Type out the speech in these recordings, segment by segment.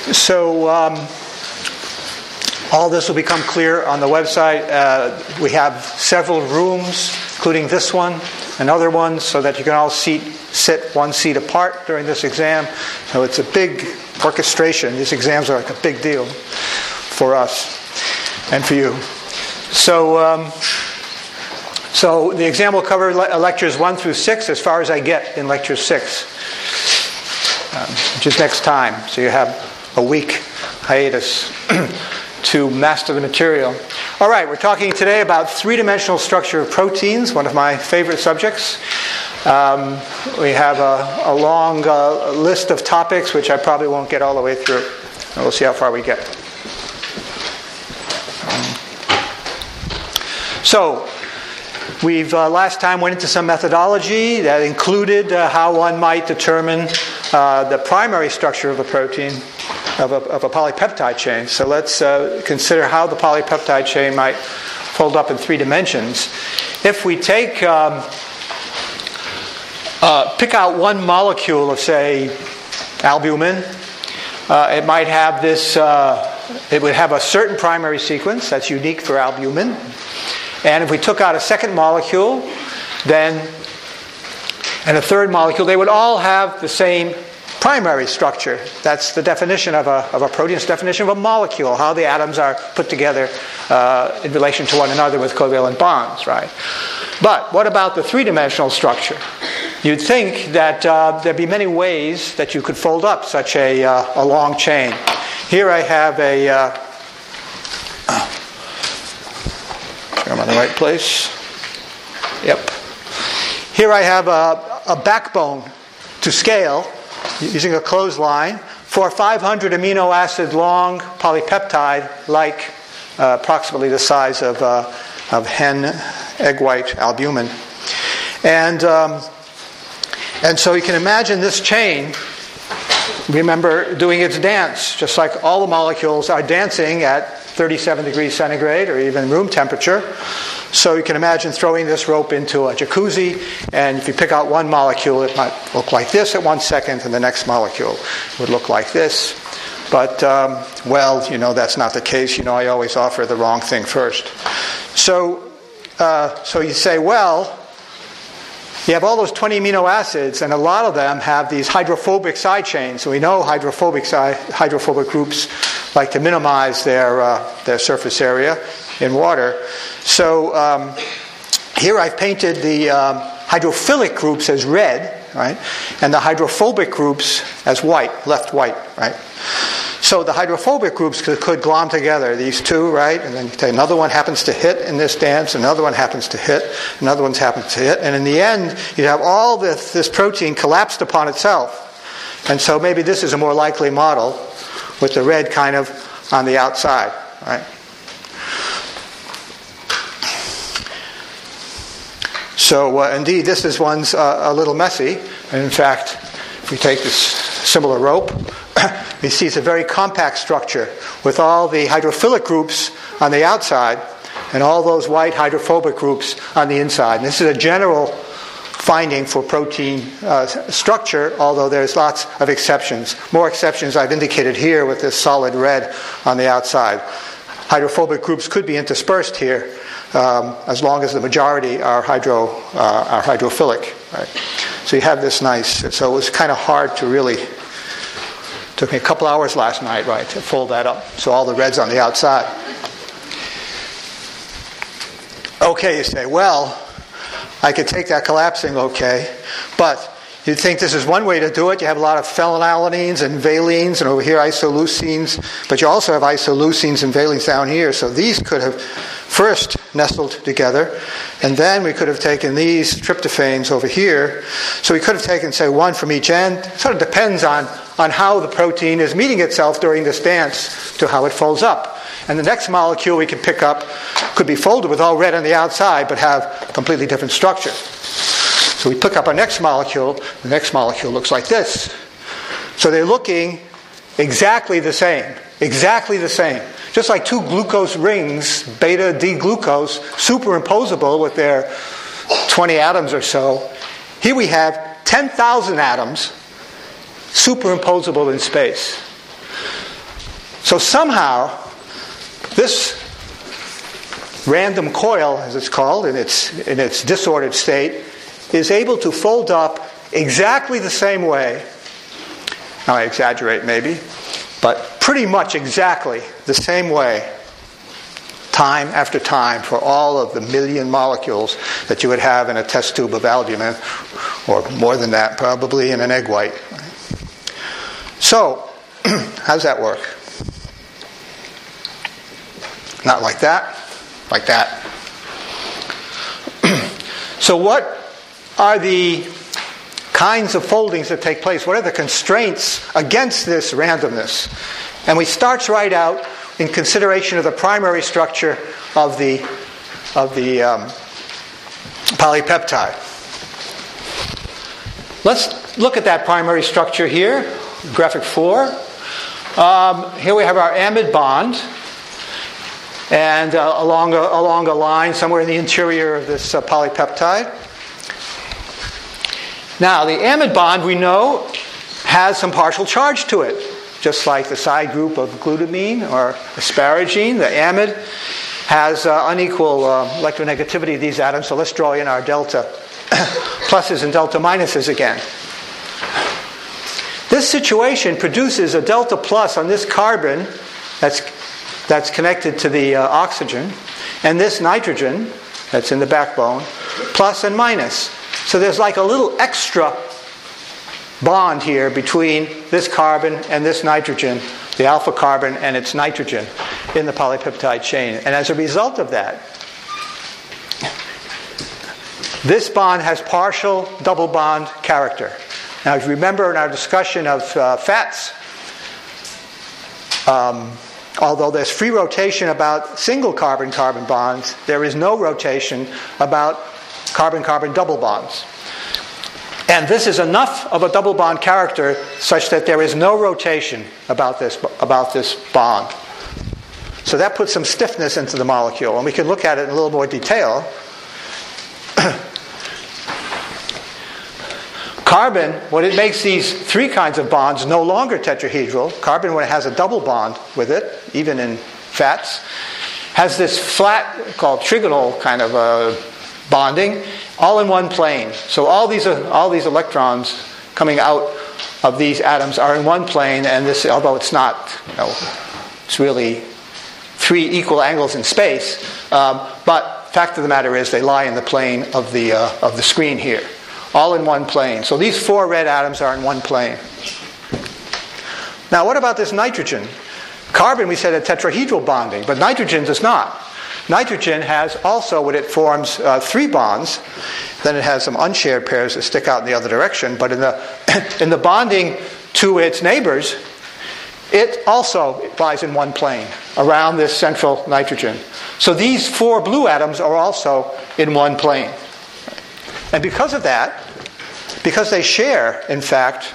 So all this will become clear on the website. We have several rooms, including this one and other ones, so that you can all sit one seat apart during this exam. So it's a big orchestration. These exams are like a big deal for us and for you. So the exam will cover lectures 1 through 6 as far as I get in lecture 6, which is next time. So you have a week hiatus to master the material. All right, we're talking today about three-dimensional structure of proteins, one of my favorite subjects. We have a long list of topics, which I probably won't get all the way through. We'll see how far we get. So, we've last time went into some methodology that included how one might determine the primary structure of a protein, of a polypeptide chain. So let's consider how the polypeptide chain might fold up in 3 dimensions. If we take pick out one molecule of, say, albumin, it might have this. It would have a certain primary sequence that's unique for albumin. And if we took out a second molecule, and a third molecule, they would all have the same primary structure. That's the definition of a protein. It's the definition of a molecule, how the atoms are put together in relation to one another with covalent bonds, right? But what about the three-dimensional structure? You'd think that there'd be many ways that you could fold up such a long chain. Here I have I'm on the right place. Yep. Here I have a backbone to scale using a clothesline for 500 amino acid long polypeptide, like approximately the size of hen egg white albumin, and so you can imagine this chain. Remember doing its dance, just like all the molecules are dancing at 37 degrees centigrade or even room temperature. So you can imagine throwing this rope into a jacuzzi, and if you pick out one molecule, it might look like this at 1 second, and the next molecule would look like this. But, that's not the case. I always offer the wrong thing first. So you say, you have all those 20 amino acids, and a lot of them have these hydrophobic side chains. So we know hydrophobic groups like to minimize their surface area in water. So here I've painted the hydrophilic groups as red, right, and the hydrophobic groups as white, left white, right. So the hydrophobic groups could glom together, these two, right? And then another one happens to hit in this dance, another one happens to hit, another one happens to hit. And in the end, you have all this protein collapsed upon itself. And so maybe this is a more likely model with the red kind of on the outside, right? So indeed, this one's a little messy. And in fact, if we take this similar rope, you see it's a very compact structure with all the hydrophilic groups on the outside and all those white hydrophobic groups on the inside. And this is a general finding for protein structure, although there's lots of exceptions. More exceptions I've indicated here with this solid red on the outside. Hydrophobic groups could be interspersed here as long as the majority are hydrophilic. Right? So you have this nice. So it was kind of hard to really. Took me a couple hours last night, right, to fold that up. So all the red's on the outside. Okay, you say, I could take that collapsing, okay, but you'd think this is one way to do it. You have a lot of phenylalanines and valines, and over here isoleucines, but you also have isoleucines and valines down here. So these could have first nestled together, and then we could have taken these tryptophanes over here. So we could have taken, say, one from each end. It sort of depends on how the protein is meeting itself during this dance to how it folds up. And the next molecule we can pick up could be folded with all red on the outside, but have a completely different structure. So we pick up our next molecule. The next molecule looks like this. So they're looking exactly the same. Exactly the same. Just like two glucose rings, beta-D-glucose, superimposable with their 20 atoms or so. Here we have 10,000 atoms superimposable in space. So somehow, this random coil, as it's called, in its disordered state, is able to fold up exactly the same way. Now I exaggerate maybe, but pretty much exactly the same way, time after time, for all of the million molecules that you would have in a test tube of albumin, or more than that probably in an egg white. So, how does that work? Not like that, like that. So what are the kinds of foldings that take place? What are the constraints against this randomness? And we start right out in consideration of the primary structure of the polypeptide. Let's look at that primary structure here, graphic 4. Here we have our amide bond, and along a line somewhere in the interior of this polypeptide. Now, the amide bond, we know, has some partial charge to it. Just like the side group of glutamine or asparagine, the amide has unequal electronegativity of these atoms. So let's draw in our delta pluses and delta minuses again. This situation produces a delta plus on this carbon that's connected to the oxygen, and this nitrogen that's in the backbone, plus and minus. So there's like a little extra bond here between this carbon and this nitrogen, the alpha carbon and its nitrogen in the polypeptide chain. And as a result of that, this bond has partial double bond character. Now, if you remember in our discussion of fats, although there's free rotation about single carbon-carbon bonds, there is no rotation about carbon-carbon double bonds. And this is enough of a double bond character such that there is no rotation about this bond. So that puts some stiffness into the molecule, and we can look at it in a little more detail. Carbon, when it makes these three kinds of bonds no longer tetrahedral, carbon, when it has a double bond with it, even in fats, has this flat, called trigonal kind of bonding, all in one plane. So all these electrons coming out of these atoms are in one plane, and this, although it's not, it's really three equal angles in space, but fact of the matter is they lie in the plane of the screen here, all in one plane. So these four red atoms are in one plane. Now, what about this nitrogen? Carbon, we said, had tetrahedral bonding, but nitrogen does not. Nitrogen has also, when it forms three bonds, then it has some unshared pairs that stick out in the other direction, but in the bonding to its neighbors, it also lies in one plane around this central nitrogen. So these four blue atoms are also in one plane. And because of that, because they share, in fact,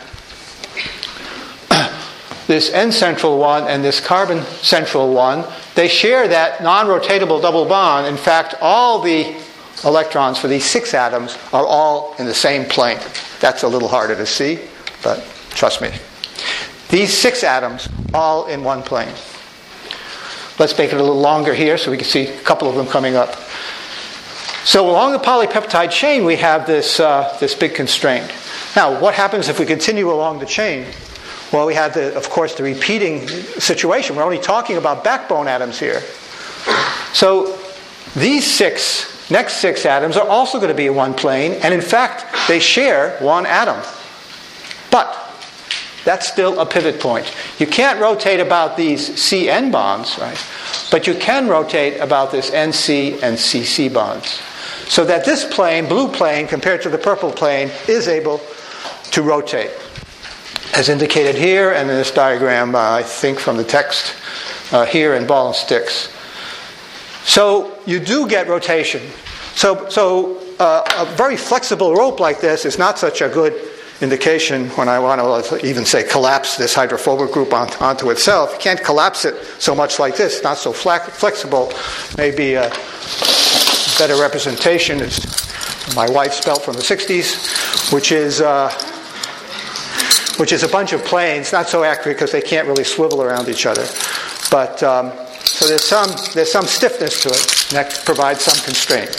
this N-central one and this carbon-central one, they share that non-rotatable double bond. In fact, all the electrons for these six atoms are all in the same plane. That's a little harder to see, but trust me. These six atoms, all in one plane. Let's make it a little longer here so we can see a couple of them coming up. So along the polypeptide chain, we have this big constraint. Now, what happens if we continue along the chain? Well, we have, of course, the repeating situation. We're only talking about backbone atoms here. So these next six atoms are also going to be in one plane, and in fact, they share one atom. But that's still a pivot point. You can't rotate about these CN bonds, right? But you can rotate about this NC and CC bonds. So that this plane, blue plane, compared to the purple plane, is able to rotate. As indicated here, and in this diagram, I think from the text here in ball and sticks. So you do get rotation. So a very flexible rope like this is not such a good indication when I want to even say collapse this hydrophobic group onto itself. You can't collapse it so much like this. It's not so flexible. Maybe a better representation is my wife's belt from the 60s, which is which is a bunch of planes, not so accurate because they can't really swivel around each other. But so there's some stiffness to it, and that provides some constraint.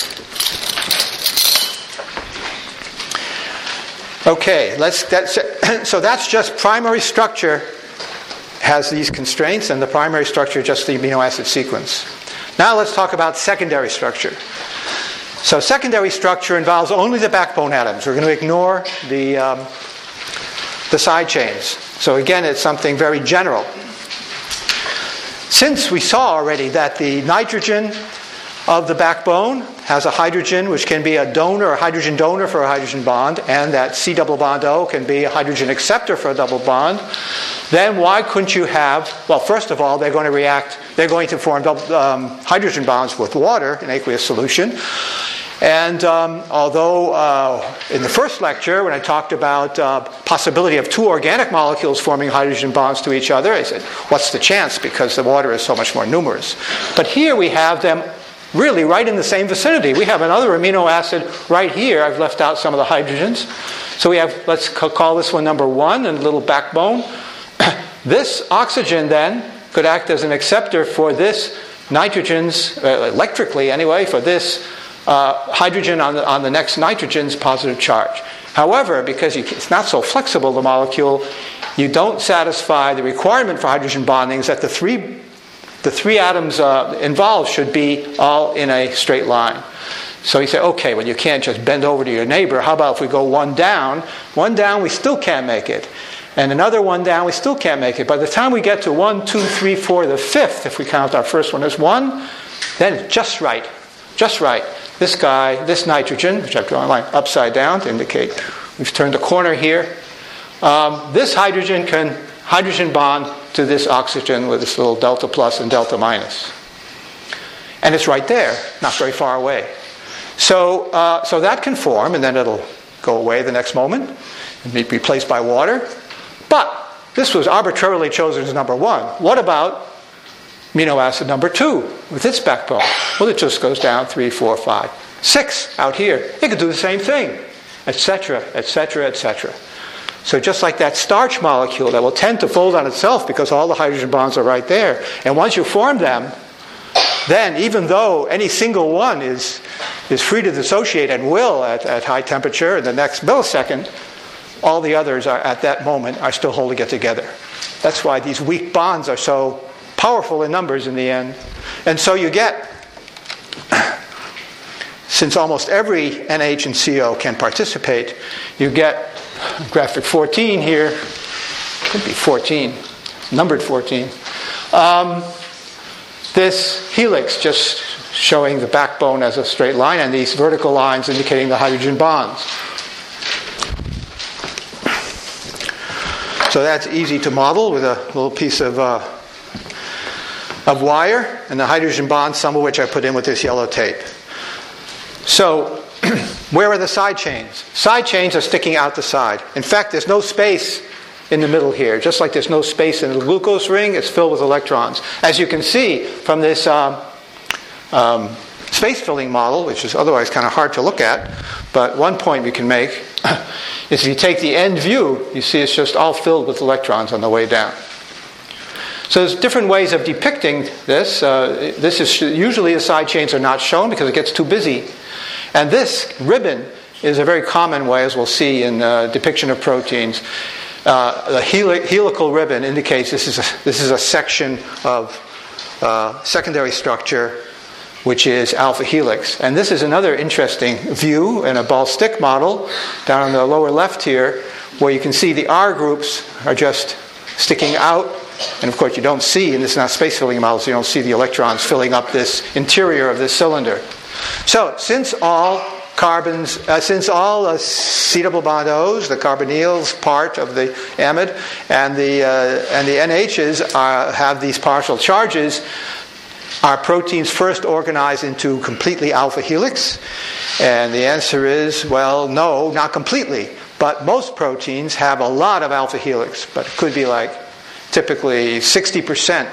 Okay, so that's just primary structure has these constraints, and the primary structure is just the amino acid sequence. Now let's talk about secondary structure. So secondary structure involves only the backbone atoms. We're going to ignore the side chains. So again, it's something very general. Since we saw already that the nitrogen of the backbone has a hydrogen, which can be a donor, a hydrogen donor for a hydrogen bond, and that C double bond O can be a hydrogen acceptor for a double bond, then why couldn't you have, well, first of all, they're going to form hydrogen bonds with water in aqueous solution. And although in the first lecture, when I talked about possibility of two organic molecules forming hydrogen bonds to each other, I said, what's the chance? Because the water is so much more numerous. But here we have them really right in the same vicinity. We have another amino acid right here. I've left out some of the hydrogens. So we have, let's call this one number 1, and a little backbone. This oxygen then could act as an acceptor for this nitrogen's, electrically anyway, for this hydrogen on the next nitrogen's positive charge. However, because it's not so flexible, the molecule, you don't satisfy the requirement for hydrogen bonding is that the three atoms involved should be all in a straight line. So you say, okay, well, you can't just bend over to your neighbor. How about if we go one down? One down, we still can't make it. And another one down, we still can't make it. By the time we get to 1, 2, 3, 4, the fifth, if we count our first one as 1, then it's just right. Just right. This guy, this nitrogen, which I've drawn a line upside down to indicate we've turned a corner here. This hydrogen can hydrogen bond to this oxygen with this little delta plus and delta minus. And it's right there, not very far away. So that can form, and then it'll go away the next moment and be replaced by water. But this was arbitrarily chosen as number 1. What about amino acid number 2 with its backbone? Well, it just goes down 3, 4, 5, 6 out here. It could do the same thing, etc., etc., etc. So just like that starch molecule that will tend to fold on itself because all the hydrogen bonds are right there. And once you form them, then even though any single one is free to dissociate and will at high temperature in the next millisecond, all the others are at that moment are still holding it together. That's why these weak bonds are so powerful in numbers in the end. And so you get, since almost every NH and CO can participate, you get graphic 14 here. Could be 14, numbered 14. This helix just showing the backbone as a straight line, and these vertical lines indicating the hydrogen bonds. So that's easy to model with a little piece of wire and the hydrogen bonds, some of which I put in with this yellow tape. So where are the side chains? Side chains are sticking out the side. In fact, there's no space in the middle here. Just like there's no space in the glucose ring, it's filled with electrons. As you can see from this space-filling model, which is otherwise kind of hard to look at, but one point we can make is if you take the end view, you see it's just all filled with electrons on the way down. So there's different ways of depicting this. This is usually the side chains are not shown because it gets too busy. And this ribbon is a very common way, as we'll see in depiction of proteins. The helical ribbon indicates this is a section of secondary structure, which is alpha helix. And this is another interesting view in a ball stick model down on the lower left here, where you can see the R groups are just sticking out. And of course you don't see, and this is not space filling models, you don't see the electrons filling up this interior of this cylinder. So since all carbons, C double bond O's, the carbonyls part of the amide, and the NHs have these partial charges, are proteins first organized into completely alpha helix? And the answer is, well, no, not completely. But most proteins have a lot of alpha helix, but it could be like typically 60%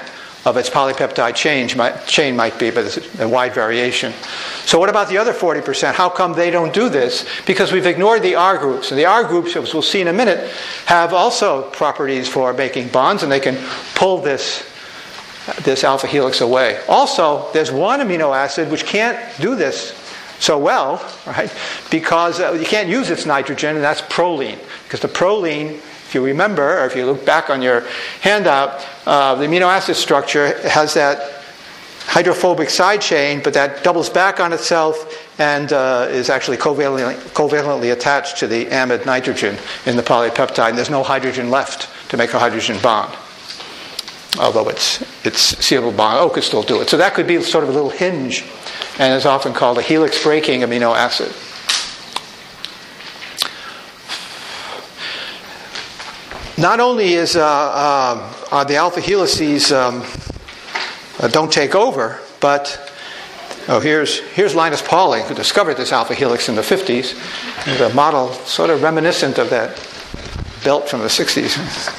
of its polypeptide chain might be, but it's a wide variation. So what about the other 40%? How come they don't do this? Because we've ignored the R groups. And the R groups, as we'll see in a minute, have also properties for making bonds, and they can pull this alpha helix away. Also, there's one amino acid which can't do this so well, right? Because you can't use its nitrogen, and that's proline. Because the proline, if you remember, or if you look back on your handout, the amino acid structure has that hydrophobic side chain, but that doubles back on itself and is actually covalently attached to the amide nitrogen in the polypeptide. And there's no hydrogen left to make a hydrogen bond. Although its sealable bond O could still do it. So that could be sort of a little hinge, and is often called a helix-breaking amino acid. Not only are the alpha helices don't take over, but here's Linus Pauling, who discovered this alpha helix in the 50s. There's a model sort of reminiscent of that belt from the 60s.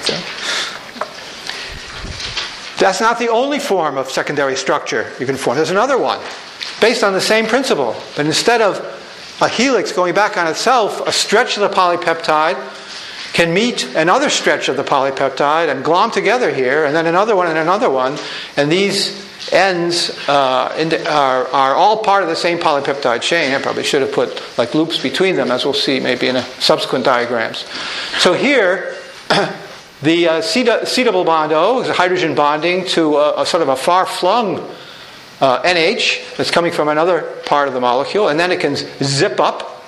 That's not the only form of secondary structure you can form. There's another one, based on the same principle. But instead of a helix going back on itself, a stretch of the polypeptide can meet another stretch of the polypeptide and glom together here, and then another one and another one. And these ends are all part of the same polypeptide chain. I probably should have put like loops between them, as we'll see maybe in subsequent diagrams. So here, the C double bond O is a hydrogen bonding to a sort of a far-flung NH that's coming from another part of the molecule, and then it can zip up.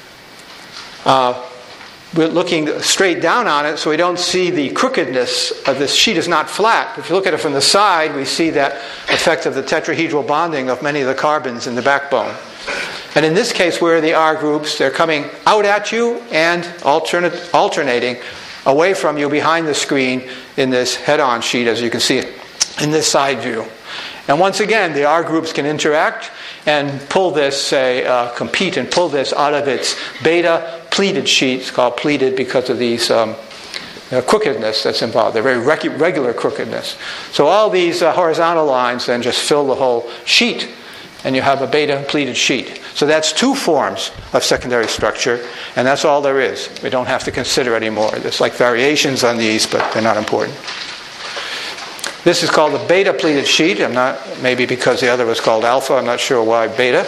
We're looking straight down on it, so we don't see the crookedness of this sheet is not flat. If you look at it from the side, we see that effect of the tetrahedral bonding of many of the carbons in the backbone. And in this case, where the R groups, they're coming out at you and alternating away from you behind the screen in this head-on sheet, as you can see in this side view. And once again, the R groups can interact and pull this, compete and pull this out of its beta pleated sheet. It's called pleated because of these crookedness that's involved. They're very regular crookedness. So all these horizontal lines then just fill the whole sheet, and you have a beta pleated sheet. So that's two forms of secondary structure, and that's all there is. We don't have to consider anymore. There's like variations on these, but they're not important. This is called the beta pleated sheet. Maybe because the other was called alpha, I'm not sure why beta.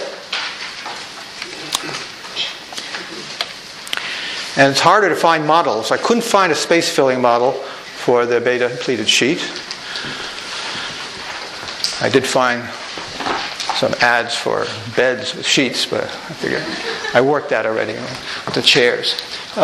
And it's harder to find models. I couldn't find a space-filling model for the beta pleated sheet. I did find some ads for beds with sheets, but I figured I worked that already with the chairs.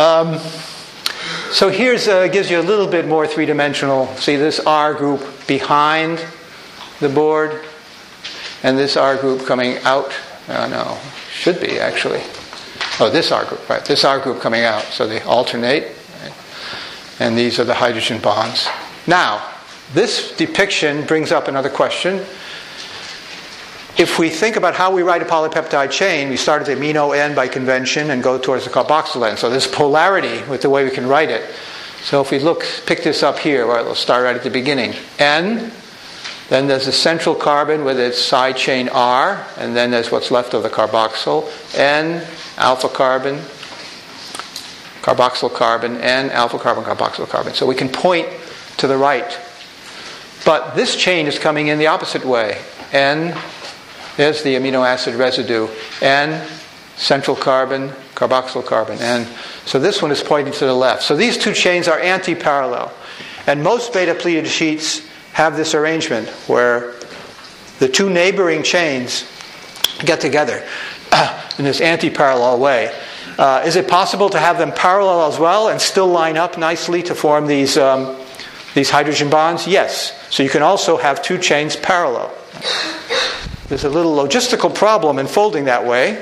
So here's gives you a little bit more three-dimensional. See this R group behind the board, and this R group coming out. No, should be actually. Oh, this R group, right? This R group coming out. So they alternate, right? And these are the hydrogen bonds. Now, this depiction brings up another question. If we think about how we write a polypeptide chain, we start at the amino end by convention and go towards the carboxyl end. So there's polarity with the way we can write it. So if we pick this up here, right, we'll start right at the beginning. N, then there's the central carbon with its side chain R, and then there's what's left of the carboxyl. N, alpha carbon, carboxyl carbon, N, alpha carbon, carboxyl carbon. So we can point to the right. But this chain is coming in the opposite way. N, there's the amino acid residue. N, central carbon, carboxyl carbon. N. So this one is pointing to the left. So these two chains are anti-parallel. And most beta pleated sheets have this arrangement where the two neighboring chains get together in this anti-parallel way. Is it possible to have them parallel as well and still line up nicely to form these hydrogen bonds? Yes. So you can also have two chains parallel. There's a little logistical problem in folding that way.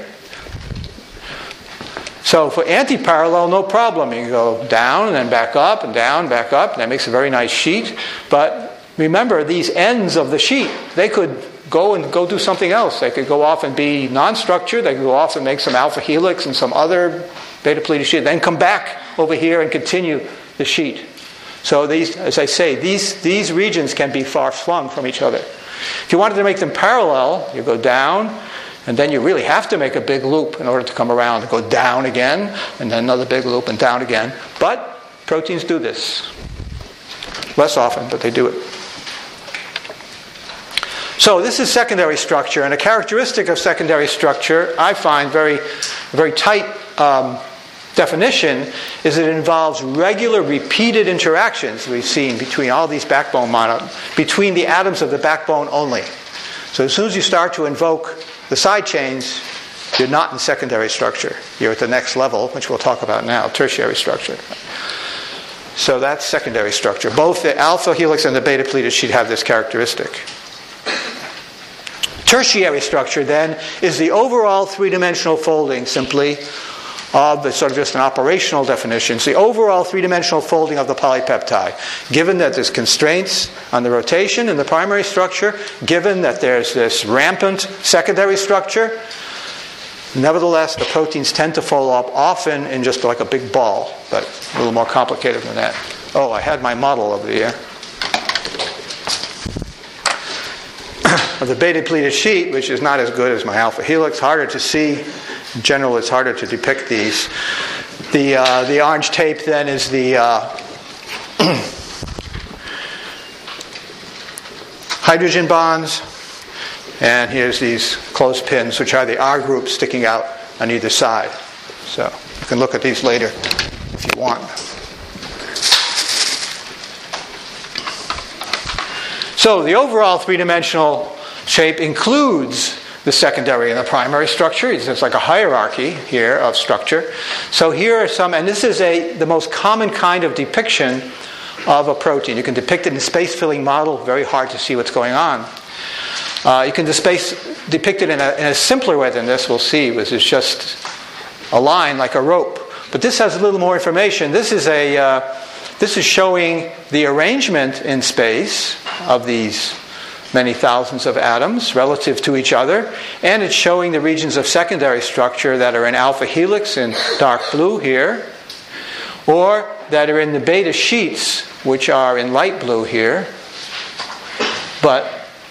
So for anti-parallel, no problem. You can go down and then back up and down, back up. And that makes a very nice sheet. But remember, these ends of the sheet, they could go do something else. They could go off and be non-structured. They could go off and make some alpha helix and some other beta pleated sheet. Then come back over here and continue the sheet. So these, as I say, these regions can be far flung from each other. If you wanted to make them parallel, you go down, and then you really have to make a big loop in order to come around and go down again, and then another big loop and down again. But proteins do this. Less often, but they do it. So this is secondary structure, and a characteristic of secondary structure, I find very tight definition, is that it involves regular, repeated interactions we've seen between all these backbone between the atoms of the backbone only. So as soon as you start to invoke the side chains, you're not in secondary structure. You're at the next level, which we'll talk about now, tertiary structure. So that's secondary structure. Both the alpha helix and the beta pleated sheet have this characteristic. Tertiary structure, then, is the overall three-dimensional folding, simply, of the sort of just an operational definition. It's the overall three-dimensional folding of the polypeptide. Given that there's constraints on the rotation in the primary structure, given that there's this rampant secondary structure, nevertheless, the proteins tend to fold up often in just like a big ball, but a little more complicated than that. Oh, I had my model over here. Of the beta pleated sheet, which is not as good as my alpha helix, harder to see. In general, it's harder to depict these. The orange tape then is the hydrogen bonds, and here's these closed pins, which are the R groups sticking out on either side. So you can look at these later if you want. So the overall three-dimensional shape includes the secondary and the primary structure. It's like a hierarchy here of structure. So here are some, and this is the most common kind of depiction of a protein. You can depict it in a space-filling model, very hard to see what's going on. You can depict it in a simpler way than this, we'll see, which is just a line like a rope. But this has a little more information. This is showing the arrangement in space of these many thousands of atoms relative to each other, and it's showing the regions of secondary structure that are in alpha helix in dark blue here, or that are in the beta sheets, which are in light blue here. But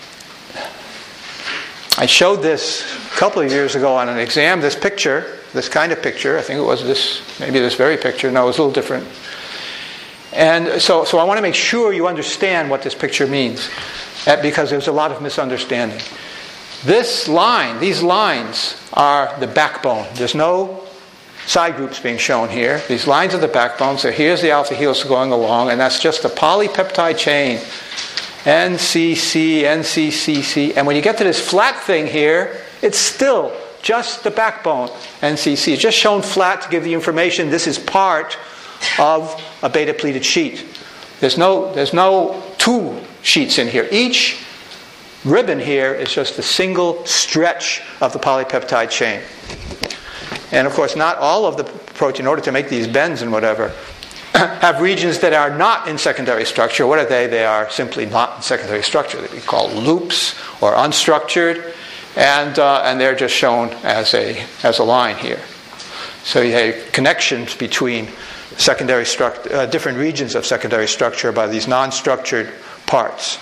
I showed this a couple of years ago on an exam, this picture, this kind of picture. I think it was this, maybe this very picture. No, it was a little different. And so I want to make sure you understand what this picture means, because there's a lot of misunderstanding. This line, these lines are the backbone. There's no side groups being shown here. These lines are the backbone. So here's the alpha helix going along, and that's just a polypeptide chain. NCC, NCCC. And when you get to this flat thing here, it's still just the backbone, NCC. It's just shown flat to give the information this is part of a beta pleated sheet. There's no two sheets in here. Each ribbon here is just a single stretch of the polypeptide chain. And of course, not all of the protein, in order to make these bends and whatever, have regions that are not in secondary structure. What are they? They are simply not in secondary structure. They can be called loops or unstructured, and they're just shown as a line here. So you have connections between secondary different regions of secondary structure by these non-structured parts.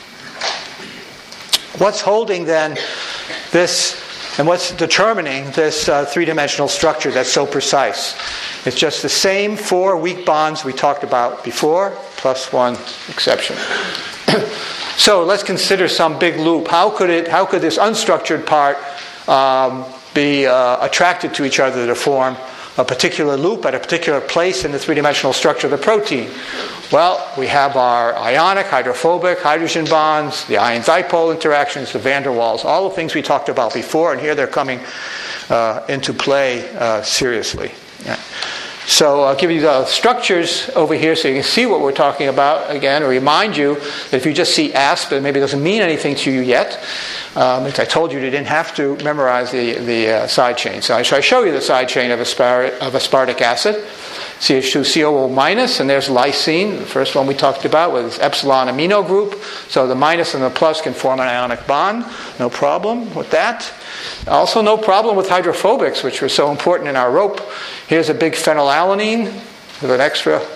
What's holding then this, and what's determining this three-dimensional structure that's so precise? It's just the same four weak bonds we talked about before, plus one exception. So let's consider some big loop. How could this unstructured part be attracted to each other to form a particular loop at a particular place in the three-dimensional structure of the protein? Well, we have our ionic, hydrophobic, hydrogen bonds, the ion-dipole interactions, the van der Waals, all the things we talked about before, and here they're coming into play seriously. Yeah. So I'll give you the structures over here so you can see what we're talking about. Again, to remind you that if you just see asp, it maybe doesn't mean anything to you yet. As I told you, you didn't have to memorize the side chain. So I show you the side chain of aspartic acid. CH2COO minus, and there's lysine, the first one we talked about with its epsilon amino group. So the minus and the plus can form an ionic bond. No problem with that. Also no problem with hydrophobics, which were so important in our rope. Here's a big phenylalanine with an extra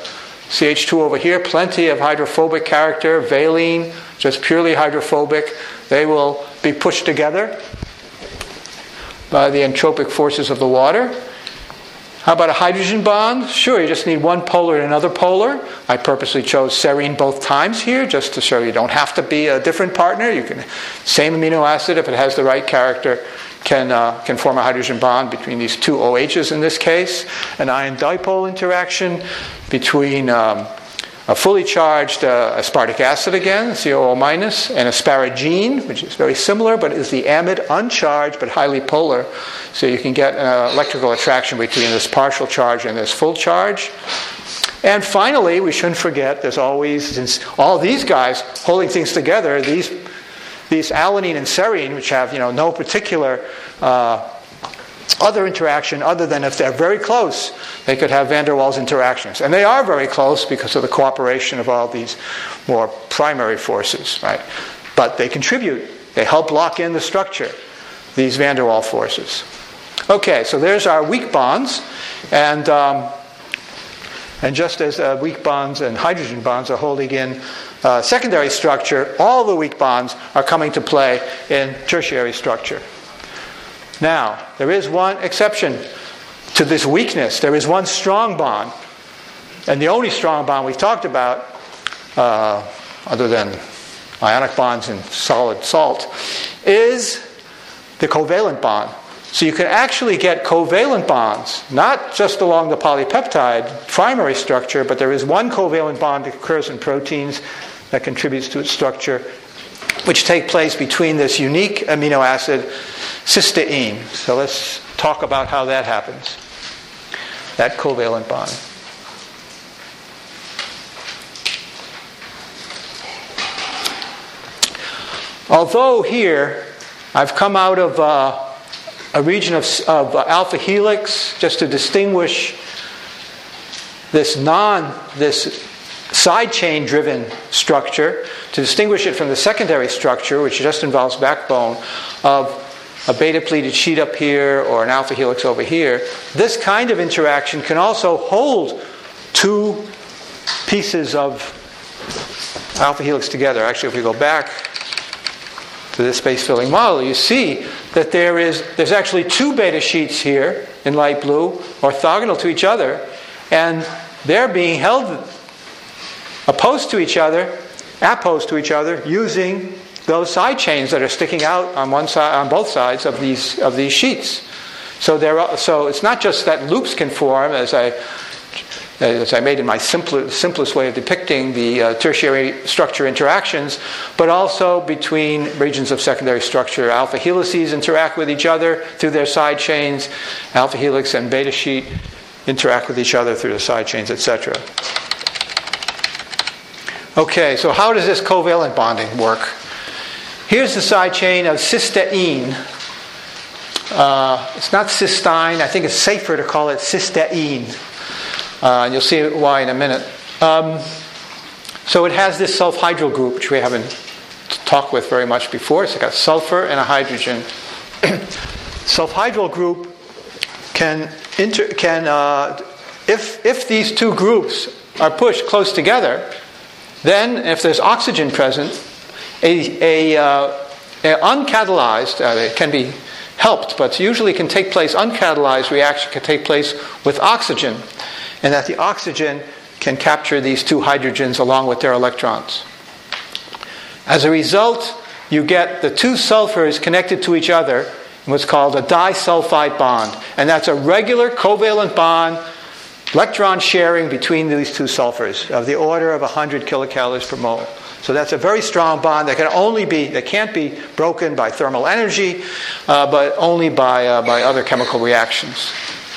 CH2 over here, plenty of hydrophobic character. Valine, just purely hydrophobic. They will be pushed together by the entropic forces of the water. How about a hydrogen bond? Sure, you just need one polar and another polar. I purposely chose serine both times here, just to show you don't have to be a different partner. You can, same amino acid, if it has the right character, can form a hydrogen bond between these two OHs in this case. An ion dipole interaction between a fully charged aspartic acid again, COO minus, and asparagine, which is very similar, but is the amide uncharged but highly polar. So you can get an electrical attraction between this partial charge and this full charge. And finally, we shouldn't forget, there's always, since all these guys holding things together, these alanine and serine, which have no particular other interaction other than if they're very close, they could have van der Waals interactions. And they are very close because of the cooperation of all these more primary forces, right? But they contribute. They help lock in the structure, these van der Waals forces. Okay, so there's our weak bonds. And just as weak bonds and hydrogen bonds are holding in secondary structure, all the weak bonds are coming to play in tertiary structure. Now, there is one exception to this weakness. There is one strong bond. And the only strong bond we've talked about, other than ionic bonds in solid salt, is the covalent bond. So you can actually get covalent bonds, not just along the polypeptide primary structure, but there is one covalent bond that occurs in proteins that contributes to its structure, which take place between this unique amino acid, cysteine. So let's talk about how that happens, that covalent bond. Although here I've come out of a region of alpha helix just to distinguish this side chain driven structure, to distinguish it from the secondary structure, which just involves backbone, of a beta pleated sheet up here or an alpha helix over here. This kind of interaction can also hold two pieces of alpha helix together. Actually, if we go back to this space filling model, you see that there's actually two beta sheets here in light blue, orthogonal to each other, and they're being held apposed to each other, using those side chains that are sticking out on one side, on both sides of these sheets. So it's not just that loops can form, as I made in my simplest way of depicting the tertiary structure interactions, but also between regions of secondary structure. Alpha helices interact with each other through their side chains. Alpha helix and beta sheet interact with each other through the side chains, etc. Okay, so how does this covalent bonding work? Here's the side chain of cysteine. It's not cysteine. I think it's safer to call it cysteine. And you'll see why in a minute. So it has this sulfhydryl group, which we haven't talked with very much before. So it's got sulfur and a hydrogen. Sulfhydryl group if these two groups are pushed close together, then if there's oxygen present, uncatalyzed, it can be helped, but usually can take place, uncatalyzed reaction can take place with oxygen, and that the oxygen can capture these two hydrogens along with their electrons. As a result, you get the two sulfurs connected to each other in what's called a disulfide bond. And that's a regular covalent bond, electron sharing between these two sulfurs of the order of 100 kilocalories per mole. So that's a very strong bond that can't be broken by thermal energy, but only by other chemical reactions.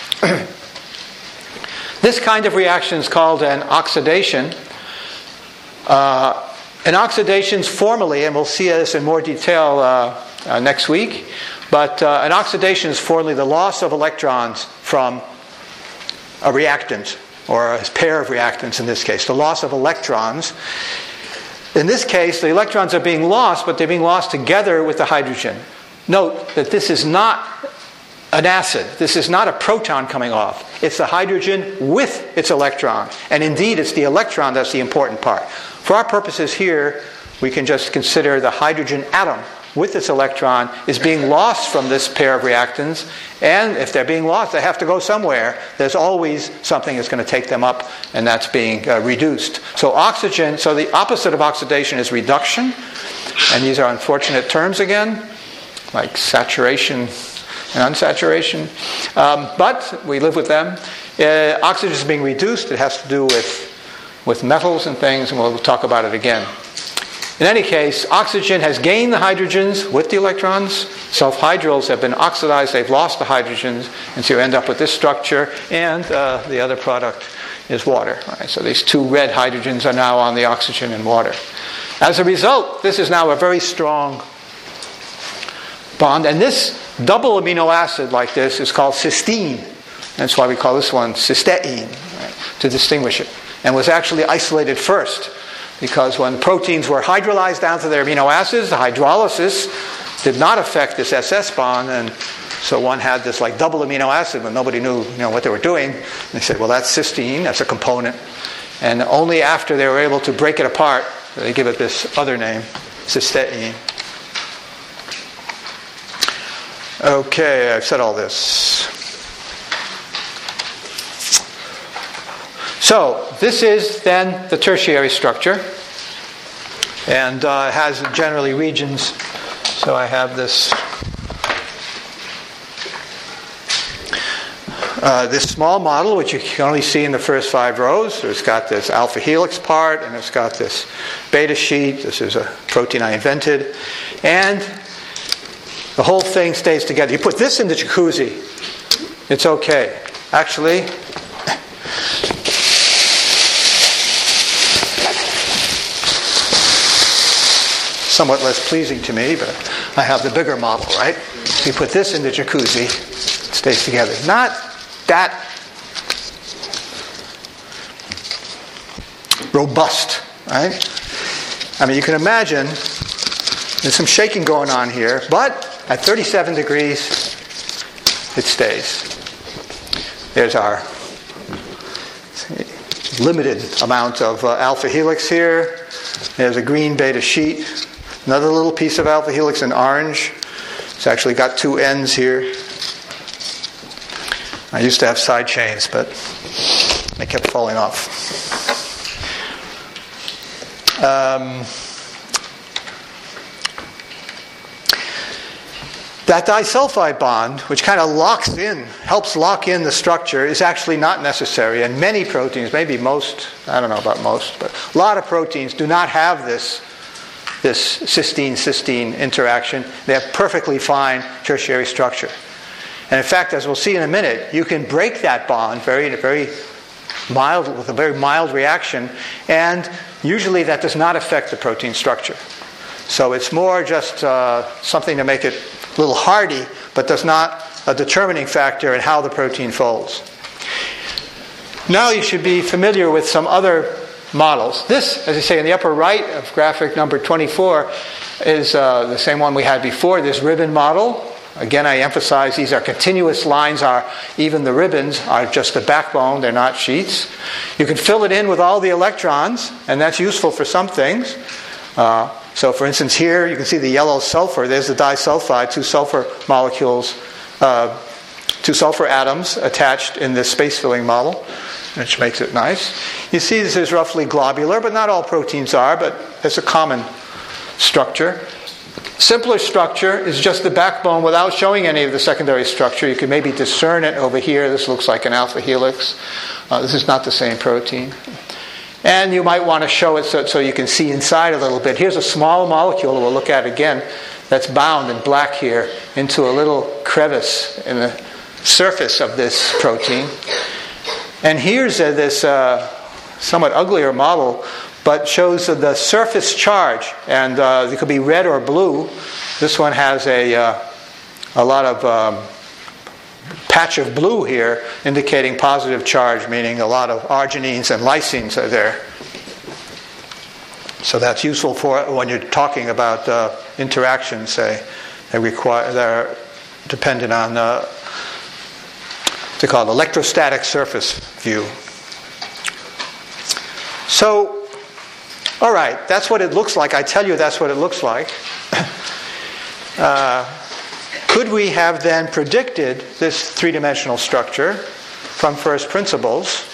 This kind of reaction is called an oxidation. An oxidation is formally, and we'll see this in more detail next week, but an oxidation is formally the loss of electrons from a reactant, or a pair of reactants in this case, the loss of electrons. In this case, the electrons are being lost, but they're being lost together with the hydrogen. Note that this is not an acid. This is not a proton coming off. It's the hydrogen with its electron. And indeed, it's the electron that's the important part. For our purposes here, we can just consider the hydrogen atom with its electron is being lost from this pair of reactants. And if they're being lost, they have to go somewhere. There's always something that's going to take them up, and that's being reduced. So oxygen, so the opposite of oxidation is reduction. And these are unfortunate terms again, like saturation and unsaturation. But we live with them. Oxygen is being reduced. It has to do with metals and things, and we'll talk about it again. In any case, oxygen has gained the hydrogens with the electrons. Sulfhydryls have been oxidized. They've lost the hydrogens. And so you end up with this structure. And the other product is water. Right? So these two red hydrogens are now on the oxygen and water. As a result, this is now a very strong bond. And this double amino acid like this is called cysteine. That's why we call this one cysteine, right, to distinguish it. And was actually isolated first. Because when proteins were hydrolyzed down to their amino acids, the hydrolysis did not affect this SS bond, and so one had this like double amino acid, but nobody knew what they were doing. And they said, well, that's cysteine, that's a component. And only after they were able to break it apart, they give it this other name, cysteine. Okay, I've said all this. So, this is then the tertiary structure, and has generally regions. So I have this this small model, which you can only see in the first 5 rows. So it's got this alpha helix part, and it's got this beta sheet. This is a protein I invented. And the whole thing stays together. You put this in the jacuzzi, it's okay. Actually, somewhat less pleasing to me, but I have the bigger model, right? You put this in the jacuzzi, it stays together. Not that robust, right? I mean, you can imagine there's some shaking going on here, but at 37 degrees, it stays. There's our limited amount of alpha helix here. There's a green beta sheet. Another little piece of alpha helix in orange. It's actually got 2 ends here. I used to have side chains, but they kept falling off. That disulfide bond, which kind of helps lock in the structure, is actually not necessary. And many proteins, maybe most, I don't know about most, but a lot of proteins do not have this cysteine-cysteine interaction. They have perfectly fine tertiary structure. And in fact, as we'll see in a minute, you can break that bond very mild, with a very mild reaction, and usually that does not affect the protein structure. So it's more just something to make it a little hardy, but does not a determining factor in how the protein folds. Now you should be familiar with some other models. This, as I say, in the upper right of graphic number 24 is the same one we had before, this ribbon model. Again, I emphasize these are continuous lines. Even the ribbons are just the backbone. They're not sheets. You can fill it in with all the electrons, and that's useful for some things. So for instance here, you can see the yellow sulfur. There's the disulfide, 2 sulfur molecules, 2 sulfur atoms attached in this space-filling model, which makes it nice. You see this is roughly globular, but not all proteins are, but it's a common structure. Simpler structure is just the backbone without showing any of the secondary structure. You can maybe discern it over here. This looks like an alpha helix. This is not the same protein. And you might want to show it so you can see inside a little bit. Here's a small molecule we'll look at again that's bound in black here into a little crevice in the surface of this protein. And here's this somewhat uglier model, but shows the surface charge. And it could be red or blue. This one has a lot of patch of blue here indicating positive charge, meaning a lot of arginines and lysines are there. So that's useful for when you're talking about interactions, say, that are dependent on they call it electrostatic surface view. So, all right, that's what it looks like. I tell you that's what it looks like. Could we have then predicted this three-dimensional structure from first principles?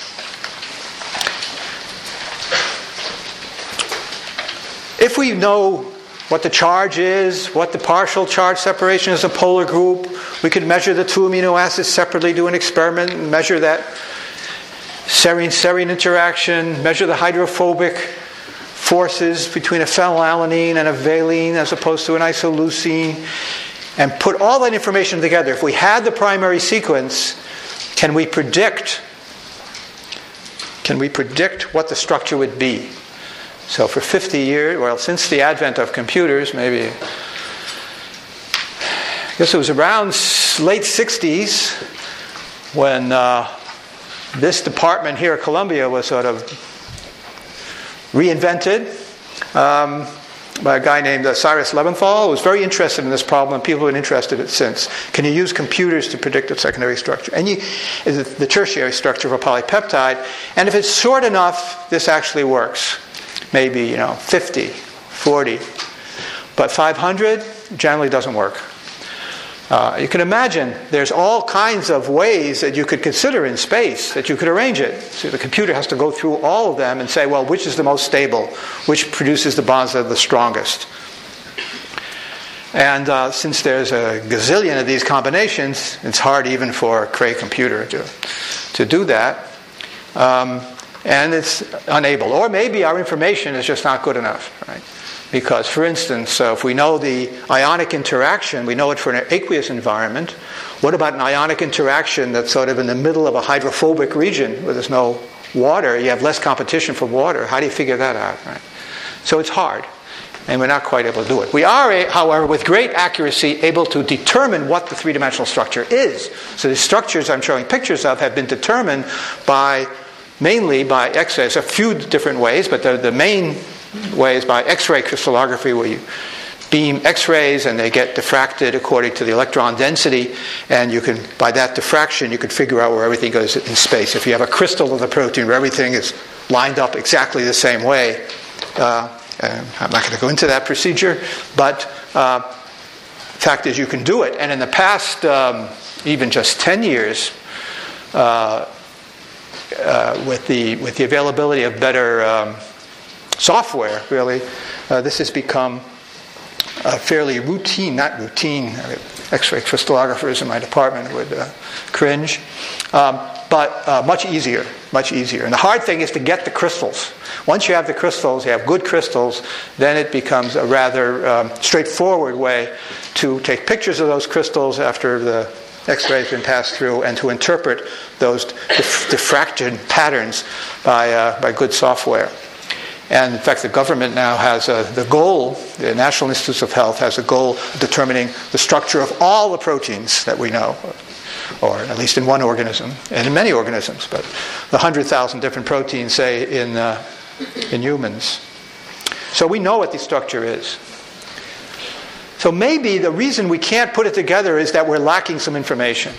If we know what the charge is, what the partial charge separation is, a polar group, we could measure the two amino acids separately, do an experiment, and measure that serine-serine interaction, measure the hydrophobic forces between a phenylalanine and a valine as opposed to an isoleucine, and put all that information together. If we had the primary sequence, can we predict what the structure would be? So for 50 years, well, since the advent of computers, maybe, I guess it was around late 60s when this department here at Columbia was sort of reinvented by a guy named Cyrus Leventhal, who was very interested in this problem, and people have been interested in it since. Can you use computers to predict the secondary structure? And the tertiary structure of a polypeptide. And if it's short enough, this actually works. Maybe, 50, 40. But 500 generally doesn't work. You can imagine there's all kinds of ways that you could consider in space that you could arrange it. So the computer has to go through all of them and say, well, which is the most stable? Which produces the bonds that are the strongest? And since there's a gazillion of these combinations, it's hard even for a Cray computer to do that. And it's unable. Or maybe our information is just not good enough, right? Because, for instance, if we know the ionic interaction, we know it for an aqueous environment. What about an ionic interaction that's sort of in the middle of a hydrophobic region where there's no water? You have less competition for water. How do you figure that out, right? So it's hard, and we're not quite able to do it. We are, however, with great accuracy, able to determine what the three-dimensional structure is. So the structures I'm showing pictures of have been determined mainly by X-rays. A few different ways, but the main way is by X-ray crystallography, where you beam X-rays and they get diffracted according to the electron density, and you can, by that diffraction, you can figure out where everything goes in space. If you have a crystal of the protein where everything is lined up exactly the same way, I'm not going to go into that procedure, but fact is you can do it. And in the past, even just 10 years, with the availability of better software, really, this has become fairly routine, not routine. X-ray crystallographers in my department would cringe, but much easier. And the hard thing is to get the crystals. Once you have the crystals, you have good crystals, then it becomes a rather straightforward way to take pictures of those crystals after the X-ray has been passed through, and to interpret those diffraction patterns by good software. And in fact, the government now has the goal, the National Institutes of Health has a goal of determining the structure of all the proteins that we know, or at least in one organism, and in many organisms, but the 100,000 different proteins, say, in humans. So we know what the structure is. So maybe the reason we can't put it together is that we're lacking some information.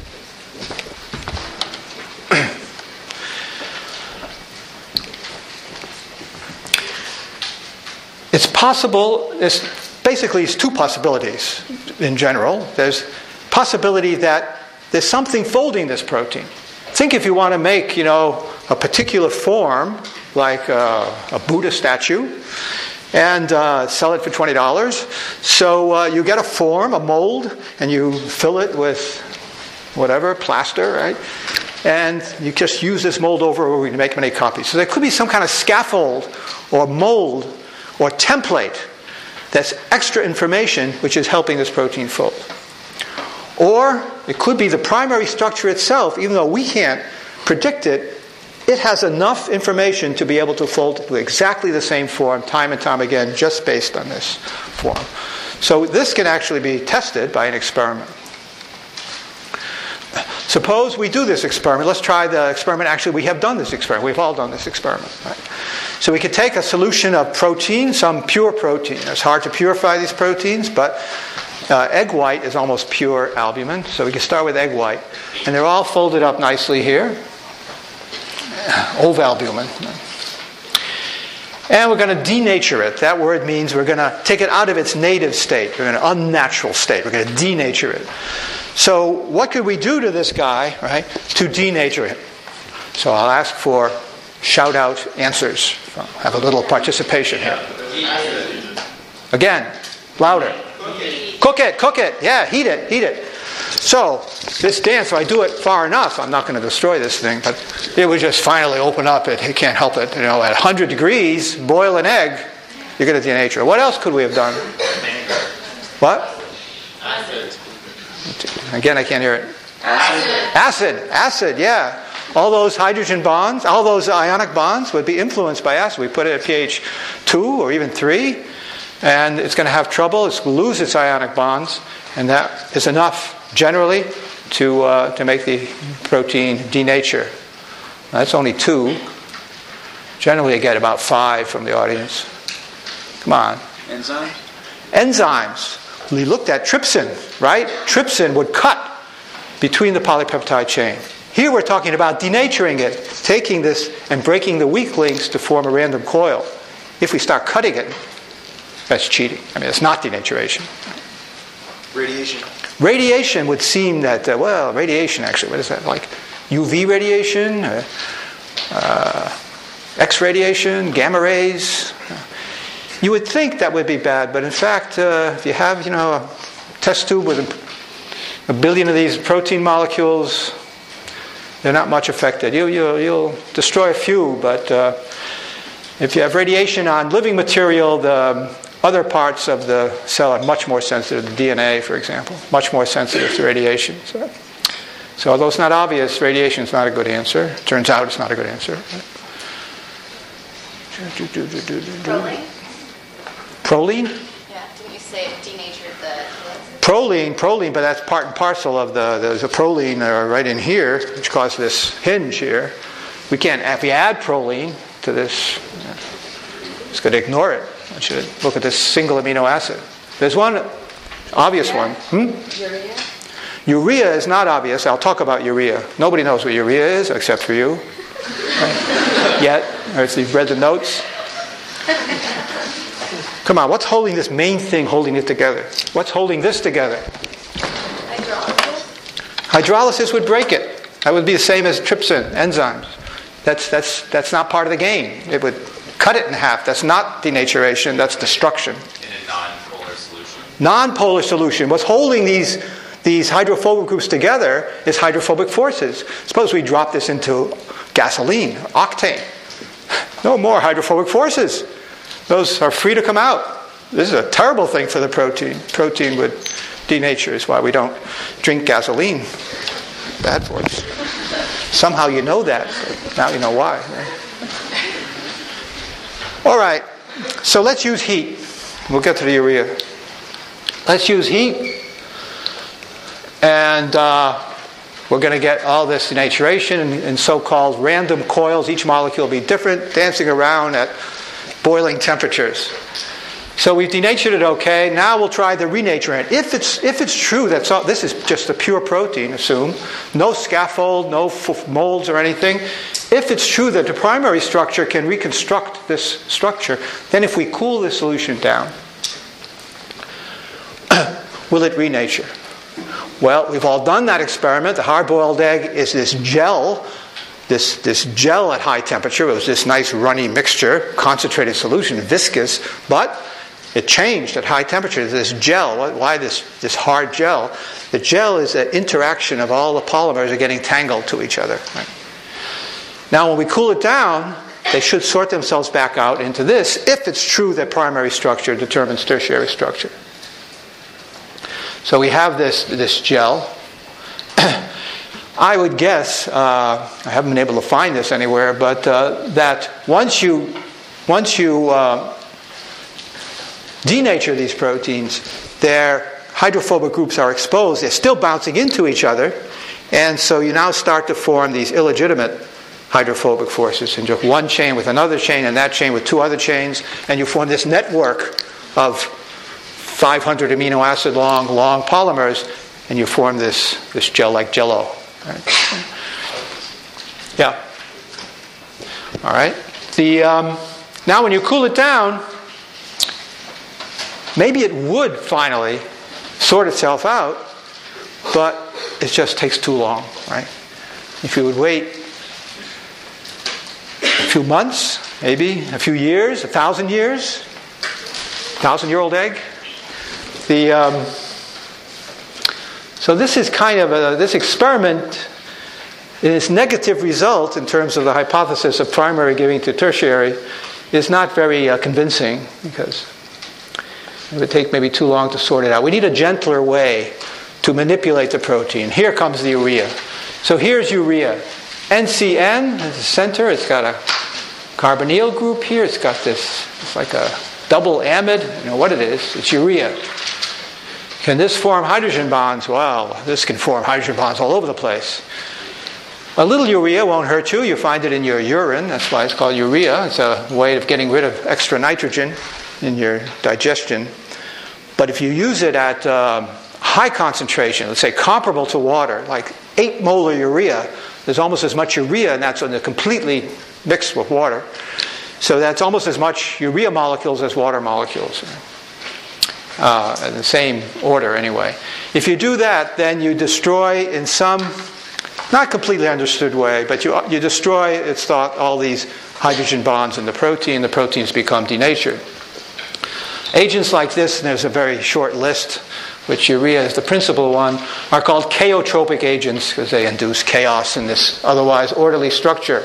It's possible, there's two possibilities in general. There's possibility that there's something folding this protein. Think if you want to make, a particular form, like a Buddha statue, and sell it for $20. So you get a form, a mold, and you fill it with whatever, plaster, right? And you just use this mold over to make many copies. So there could be some kind of scaffold or mold or template that's extra information which is helping this protein fold. Or it could be the primary structure itself, even though we can't predict it, it has enough information to be able to fold to exactly the same form time and time again, just based on this form. So this can actually be tested by an experiment. Suppose we do this experiment. Let's try the experiment. Actually, we have done this experiment. We've all done this experiment. Right? So we could take a solution of protein, some pure protein. It's hard to purify these proteins, but egg white is almost pure albumin. So we can start with egg white. And they're all folded up nicely here. Ovalbumin. And we're going to denature it. That word means we're going to take it out of its native state. We're going to unnatural state. We're going to denature it. So what could we do to this guy, right, to denature him? So I'll ask for shout-out answers. Have a little participation here. Again, louder. Cook it. Yeah, heat it. So this dance, if I do it far enough, I'm not going to destroy this thing, but it would just finally open up. It can't help it. At 100 degrees, boil an egg, you're going to denature it. What else could we have done? What? Acid. Again, I can't hear it. Acid, yeah. All those hydrogen bonds, all those ionic bonds would be influenced by acid. We put it at pH 2 or even 3, and it's going to have trouble. It's going to lose its ionic bonds, and that is enough generally to make the protein denature. Now, that's only 2. Generally, I get about 5 from the audience. Come on. Enzymes. We looked at trypsin, right? Trypsin would cut between the polypeptide chain. Here we're talking about denaturing it, taking this and breaking the weak links to form a random coil. If we start cutting it, that's cheating. I mean, it's not denaturation. Radiation would seem that, radiation actually, what is that, like UV radiation, X radiation, gamma rays? You would think that would be bad, but in fact, if you have, a test tube with a billion of these protein molecules, they're not much affected. You'll destroy a few, but if you have radiation on living material, the other parts of the cell are much more sensitive. The DNA, for example, much more sensitive to radiation. So although it's not obvious, radiation is not a good answer. Turns out it's not a good answer. Proline? Yeah, didn't you say it denatured the... Proline, but that's part and parcel of there's a proline right in here, which causes this hinge here. We can't, if we add proline to this, it's going to ignore it. I should look at this single amino acid. There's one obvious one. Urea? Urea is not obvious. I'll talk about urea. Nobody knows what urea is except for you. Yet, or if you've read the notes. Come on, what's holding this main thing, holding it together? What's holding this together? Hydrolysis would break it. That would be the same as trypsin, enzymes. That's not part of the game. It would cut it in half. That's not denaturation, that's destruction. In a non-polar solution? Non-polar solution. What's holding these hydrophobic groups together is hydrophobic forces. Suppose we drop this into gasoline, octane. No more hydrophobic forces. Those are free to come out. This is a terrible thing for the protein. Protein would denature, is why we don't drink gasoline. Bad for us. Somehow you know that, but now you know why. All right, so let's use heat. We'll get to the urea. Let's use heat, and we're going to get all this denaturation in so-called random coils. Each molecule will be different, dancing around at boiling temperatures. So we've denatured it okay. Now we'll try the renaturant. If it's true that this is just a pure protein, assume, no scaffold, no molds or anything. If it's true that the primary structure can reconstruct this structure, then if we cool this solution down, will it renature? Well, we've all done that experiment. The hard-boiled egg is this gel. This gel at high temperature. It was this nice runny mixture, concentrated solution, viscous, but it changed at high temperature. This gel, why this hard gel? The gel is an interaction of all the polymers are getting tangled to each other. Right? Now when we cool it down, they should sort themselves back out into this, if it's true that primary structure determines tertiary structure. So we have this gel. I would guess, I haven't been able to find this anywhere, but that once you denature these proteins, their hydrophobic groups are exposed. They're still bouncing into each other, and so you now start to form these illegitimate hydrophobic forces, and just one chain with another chain, and that chain with two other chains, and you form this network of 500 amino acid long polymers, and you form this gel-like jello. Right? Yeah. All right. Now when you cool it down, maybe it would finally sort itself out, but it just takes too long, right? If you would wait a few months, maybe a few years, 1,000 years, 1,000-year-old egg. So this is kind of this experiment, its negative result in terms of the hypothesis of primary giving to tertiary is not very convincing, because it would take maybe too long to sort it out. We need a gentler way to manipulate the protein. Here comes the urea. So here's urea. NCN is the center. It's got a carbonyl group here. It's got this, it's like a double amide. You know what it is? It's urea. Can this form hydrogen bonds? Well, this can form hydrogen bonds all over the place. A little urea won't hurt you. You find it in your urine. That's why it's called urea. It's a way of getting rid of extra nitrogen in your digestion. But if you use it at high concentration, let's say comparable to water, like 8 molar urea, there's almost as much urea, and that's completely mixed with water. So that's almost as much urea molecules as water molecules. In the same order anyway. If you do that, then you destroy in some not completely understood way, but you destroy, it's thought, all these hydrogen bonds in the protein. The proteins become denatured. Agents like this, and there's a very short list, which urea is the principal one, are called chaotropic agents because they induce chaos in this otherwise orderly structure.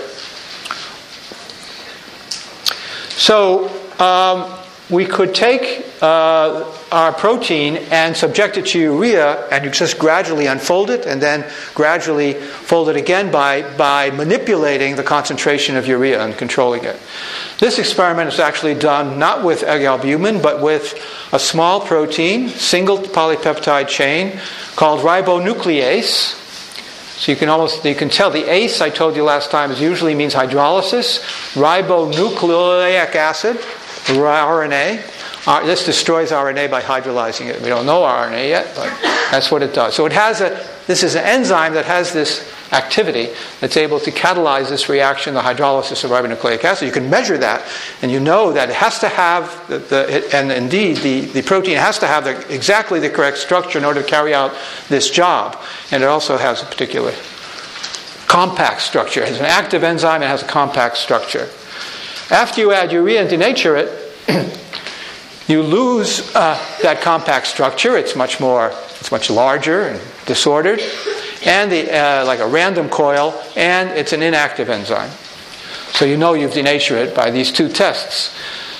So we could take our protein and subject it to urea, and you just gradually unfold it and then gradually fold it again by manipulating the concentration of urea and controlling it. This experiment is actually done not with egg albumin, but with a small protein, single polypeptide chain, called ribonuclease. So you can tell the ACE I told you last time usually means hydrolysis. Ribonucleic acid, RNA. This destroys RNA by hydrolyzing it. We don't know RNA yet, but that's what it does. So this is an enzyme that has this activity that's able to catalyze this reaction, the hydrolysis of ribonucleic acid. You can measure that, and you know that it has to have, and indeed the protein has to have exactly the correct structure in order to carry out this job. And it also has a particular compact structure. It has an active enzyme, it has a compact structure. After you add urea and denature it, you lose that compact structure. It's much larger and disordered, and like a random coil, and it's an inactive enzyme. So you know you've denatured it by these two tests.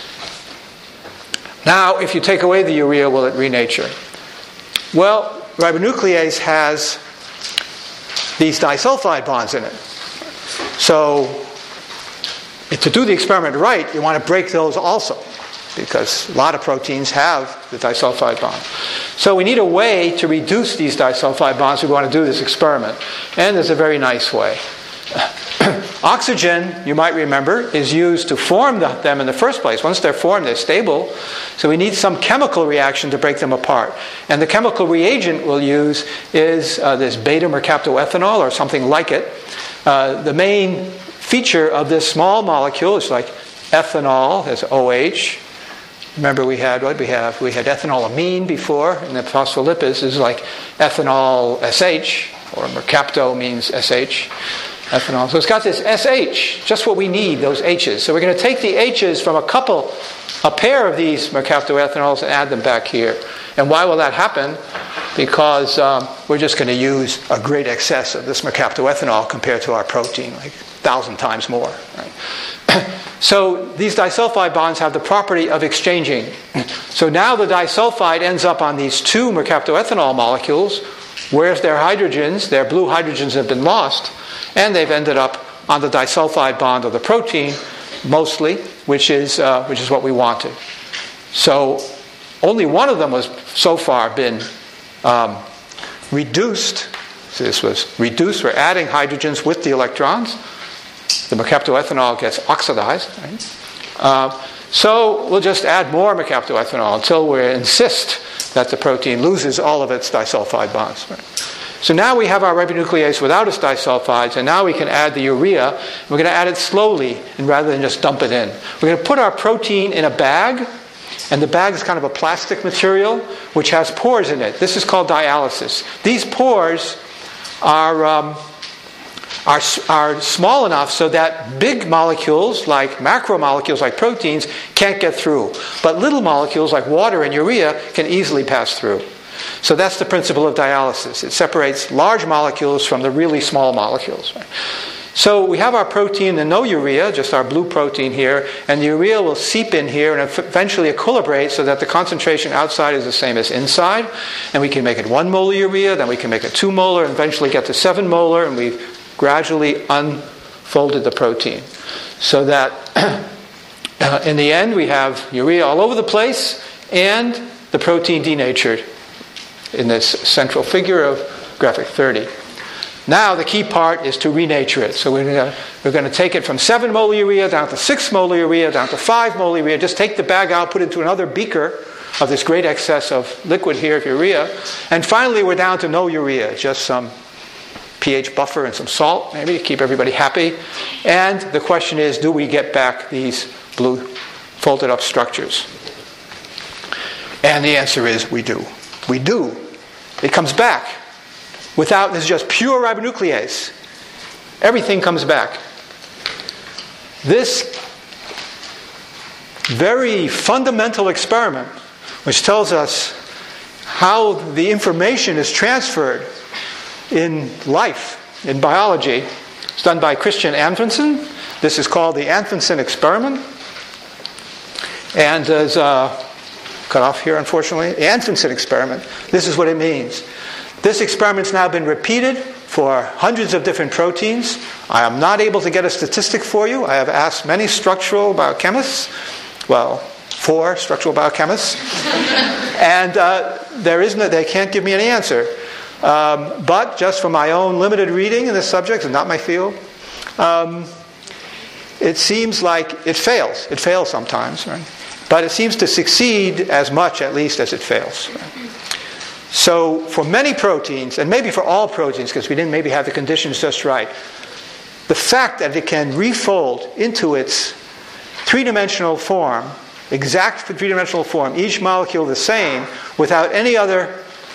Now, if you take away the urea, will it renature? Well, ribonuclease has these disulfide bonds in it. So to do the experiment right, you want to break those also, because a lot of proteins have the disulfide bond. So we need a way to reduce these disulfide bonds. We want to do this experiment. And there's a very nice way. Oxygen, you might remember, is used to form them in the first place. Once they're formed, they're stable. So we need some chemical reaction to break them apart. And the chemical reagent we'll use is this beta-mercaptoethanol or something like it. The main feature of this small molecule is like ethanol, as OH. Remember we had ethanolamine before, and the phospholipids is like ethanol SH, or mercapto means SH, ethanol. So it's got this SH, just what we need, those H's. So we're going to take the H's from a pair of these mercaptoethanols and add them back here. And why will that happen? Because we're just going to use a great excess of this mercaptoethanol compared to our protein, like 1,000 times more. Right? So these disulfide bonds have the property of exchanging. So now the disulfide ends up on these two mercaptoethanol molecules. Where's their hydrogens? Their blue hydrogens have been lost, and they've ended up on the disulfide bond of the protein, mostly, which is what we wanted. So only one of them has so far been reduced. So this was reduced. We're adding hydrogens with the electrons. The mercaptoethanol gets oxidized. Right? So we'll just add more mercaptoethanol until we insist that the protein loses all of its disulfide bonds. Right? So now we have our ribonuclease without its disulfides, and now we can add the urea. We're going to add it slowly, and rather than just dump it in. We're going to put our protein in a bag, and the bag is kind of a plastic material which has pores in it. This is called dialysis. These pores are small enough so that big molecules, like macromolecules like proteins, can't get through. But little molecules like water and urea can easily pass through. So that's the principle of dialysis. It separates large molecules from the really small molecules. Right? So we have our protein and no urea, just our blue protein here, and the urea will seep in here and eventually equilibrate so that the concentration outside is the same as inside. And we can make it 1 molar urea, then we can make it 2 molar, and eventually get to 7 molar, and we've gradually unfolded the protein. So that in the end we have urea all over the place and the protein denatured in this central figure of graphic 30. Now the key part is to renature it. So we're going to take it from 7 molar urea down to 6 molar urea, down to 5 molar urea. Just take the bag out, put it into another beaker of this great excess of liquid here of urea. And finally we're down to no urea, just some pH buffer and some salt, maybe, to keep everybody happy. And the question is, do we get back these blue folded up structures? And the answer is, we do. We do. It comes back. Without, this is just pure ribonuclease. Everything comes back. This very fundamental experiment, which tells us how the information is transferred in life, in biology, is done by Christian Anfinsen. This is called the Anfinsen experiment. And as cut off here, unfortunately, the Anfinsen experiment. This is what it means. This experiment's now been repeated for hundreds of different proteins. I am not able to get a statistic for you. I have asked many structural biochemists, 4 structural biochemists, and they can't give me any answer. But just from my own limited reading in this subject, and not my field, it seems like it fails. It fails sometimes, right? But it seems to succeed as much, at least, as it fails. So for many proteins, and maybe for all proteins, because we didn't maybe have the conditions just right, the fact that it can refold into its three-dimensional form, exact three-dimensional form, each molecule the same, without any other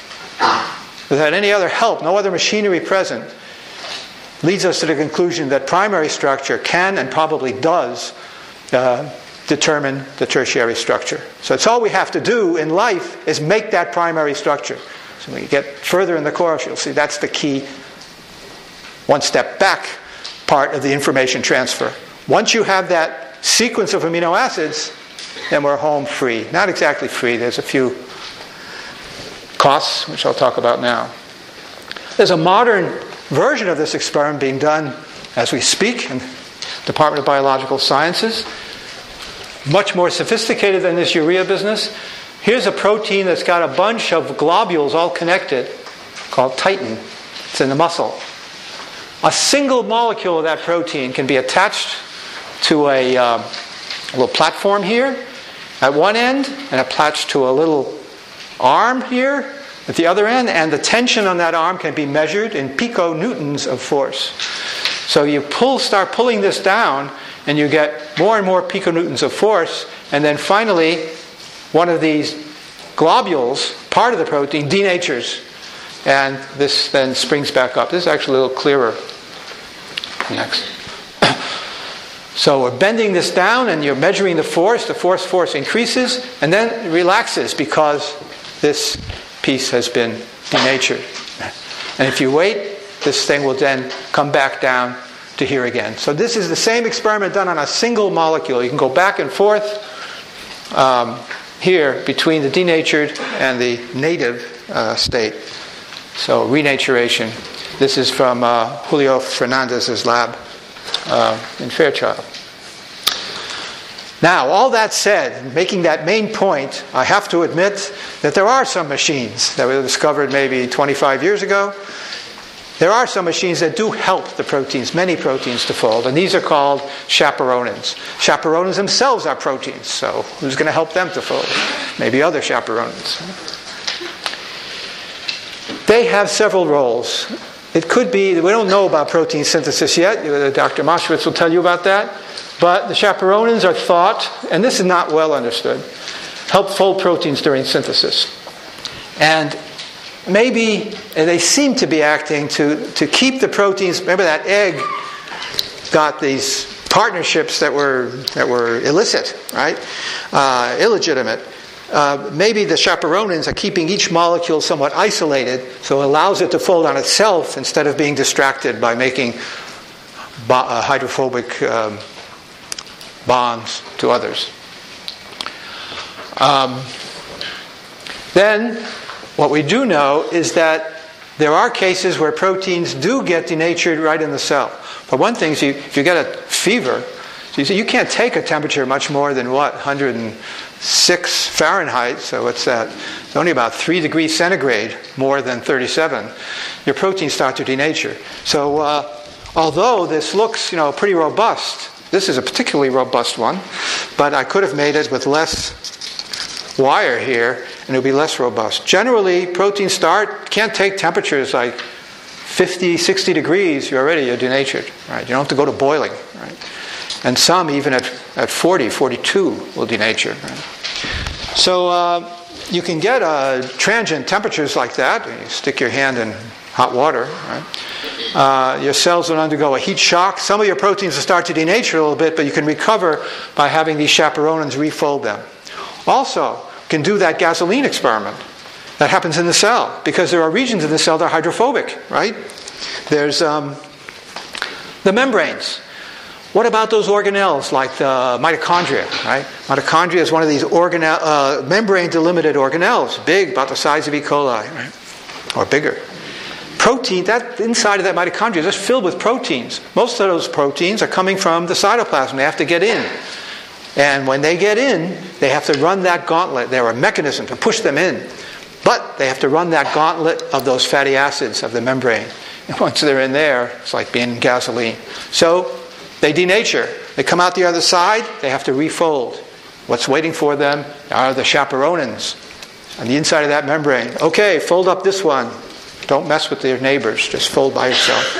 help, no other machinery present, leads us to the conclusion that primary structure can and probably does determine the tertiary structure. So it's all we have to do in life is make that primary structure. So when you get further in the course, you'll see that's the key one step back part of the information transfer. Once you have that sequence of amino acids, then we're home free. Not exactly free. There's a few costs, which I'll talk about now. There's a modern version of this experiment being done as we speak in the Department of Biological Sciences. Much more sophisticated than this urea business. Here's a protein that's got a bunch of globules all connected called titin. It's in the muscle. A single molecule of that protein can be attached to a little platform here at one end and attached to a little arm here at the other end, and the tension on that arm can be measured in piconewtons of force. So you start pulling this down, and you get more and more piconewtons of force, and then finally, one of these globules, part of the protein, denatures, and this then springs back up. This is actually a little clearer next. So we're bending this down, and you're measuring the force increases, and then it relaxes because this piece has been denatured. And if you wait, this thing will then come back down to here again. So this is the same experiment done on a single molecule. You can go back and forth here between the denatured and the native state. So renaturation. This is from Julio Fernandez's lab in Fairchild. Now, all that said, making that main point, I have to admit that there are some machines that were discovered maybe 25 years ago. There are some machines that do help the proteins, many proteins, to fold, and these are called chaperonins. Chaperonins themselves are proteins, so who's going to help them to fold? Maybe other chaperonins. They have several roles. It could be, we don't know about protein synthesis yet. Dr. Moshwitz will tell you about that. But the chaperonins are thought, and this is not well understood, help fold proteins during synthesis. And maybe they seem to be acting to keep the proteins. Remember that egg got these partnerships that were illicit, right? Illegitimate. Maybe the chaperonins are keeping each molecule somewhat isolated, so it allows it to fold on itself instead of being distracted by making hydrophobic bonds to others. Then, what we do know is that there are cases where proteins do get denatured right in the cell. For one thing, if you get a fever, so you see, you can't take a temperature much more than 106 Fahrenheit. So what's that? It's only about 3 degrees centigrade more than 37. Your proteins start to denature. So although this looks, pretty robust, this is a particularly robust one, but I could have made it with less wire here, and it would be less robust. Generally, proteins can't take temperatures like 50, 60 degrees. You're denatured. Right? You don't have to go to boiling. Right? And some even at 40, 42 will denature. Right? So you can get transient temperatures like that. You stick your hand in hot water. Right? Your cells will undergo a heat shock. Some of your proteins will start to denature a little bit, but you can recover by having these chaperonins refold them. Also, can do that gasoline experiment. That happens in the cell because there are regions in the cell that are hydrophobic, right? There's the membranes. What about those organelles like the mitochondria, right? Mitochondria is one of these membrane-delimited organelles, big, about the size of E. coli, right? Or bigger. Protein, that inside of that mitochondria is just filled with proteins. Most of those proteins are coming from the cytoplasm. They have to get in. And when they get in, they have to run that gauntlet. There are mechanisms to push them in. But they have to run that gauntlet of those fatty acids of the membrane. And once they're in there, it's like being in gasoline. So they denature. They come out the other side, they have to refold. What's waiting for them are the chaperonins on the inside of that membrane. Okay, fold up this one. Don't mess with your neighbors. Just fold by yourself.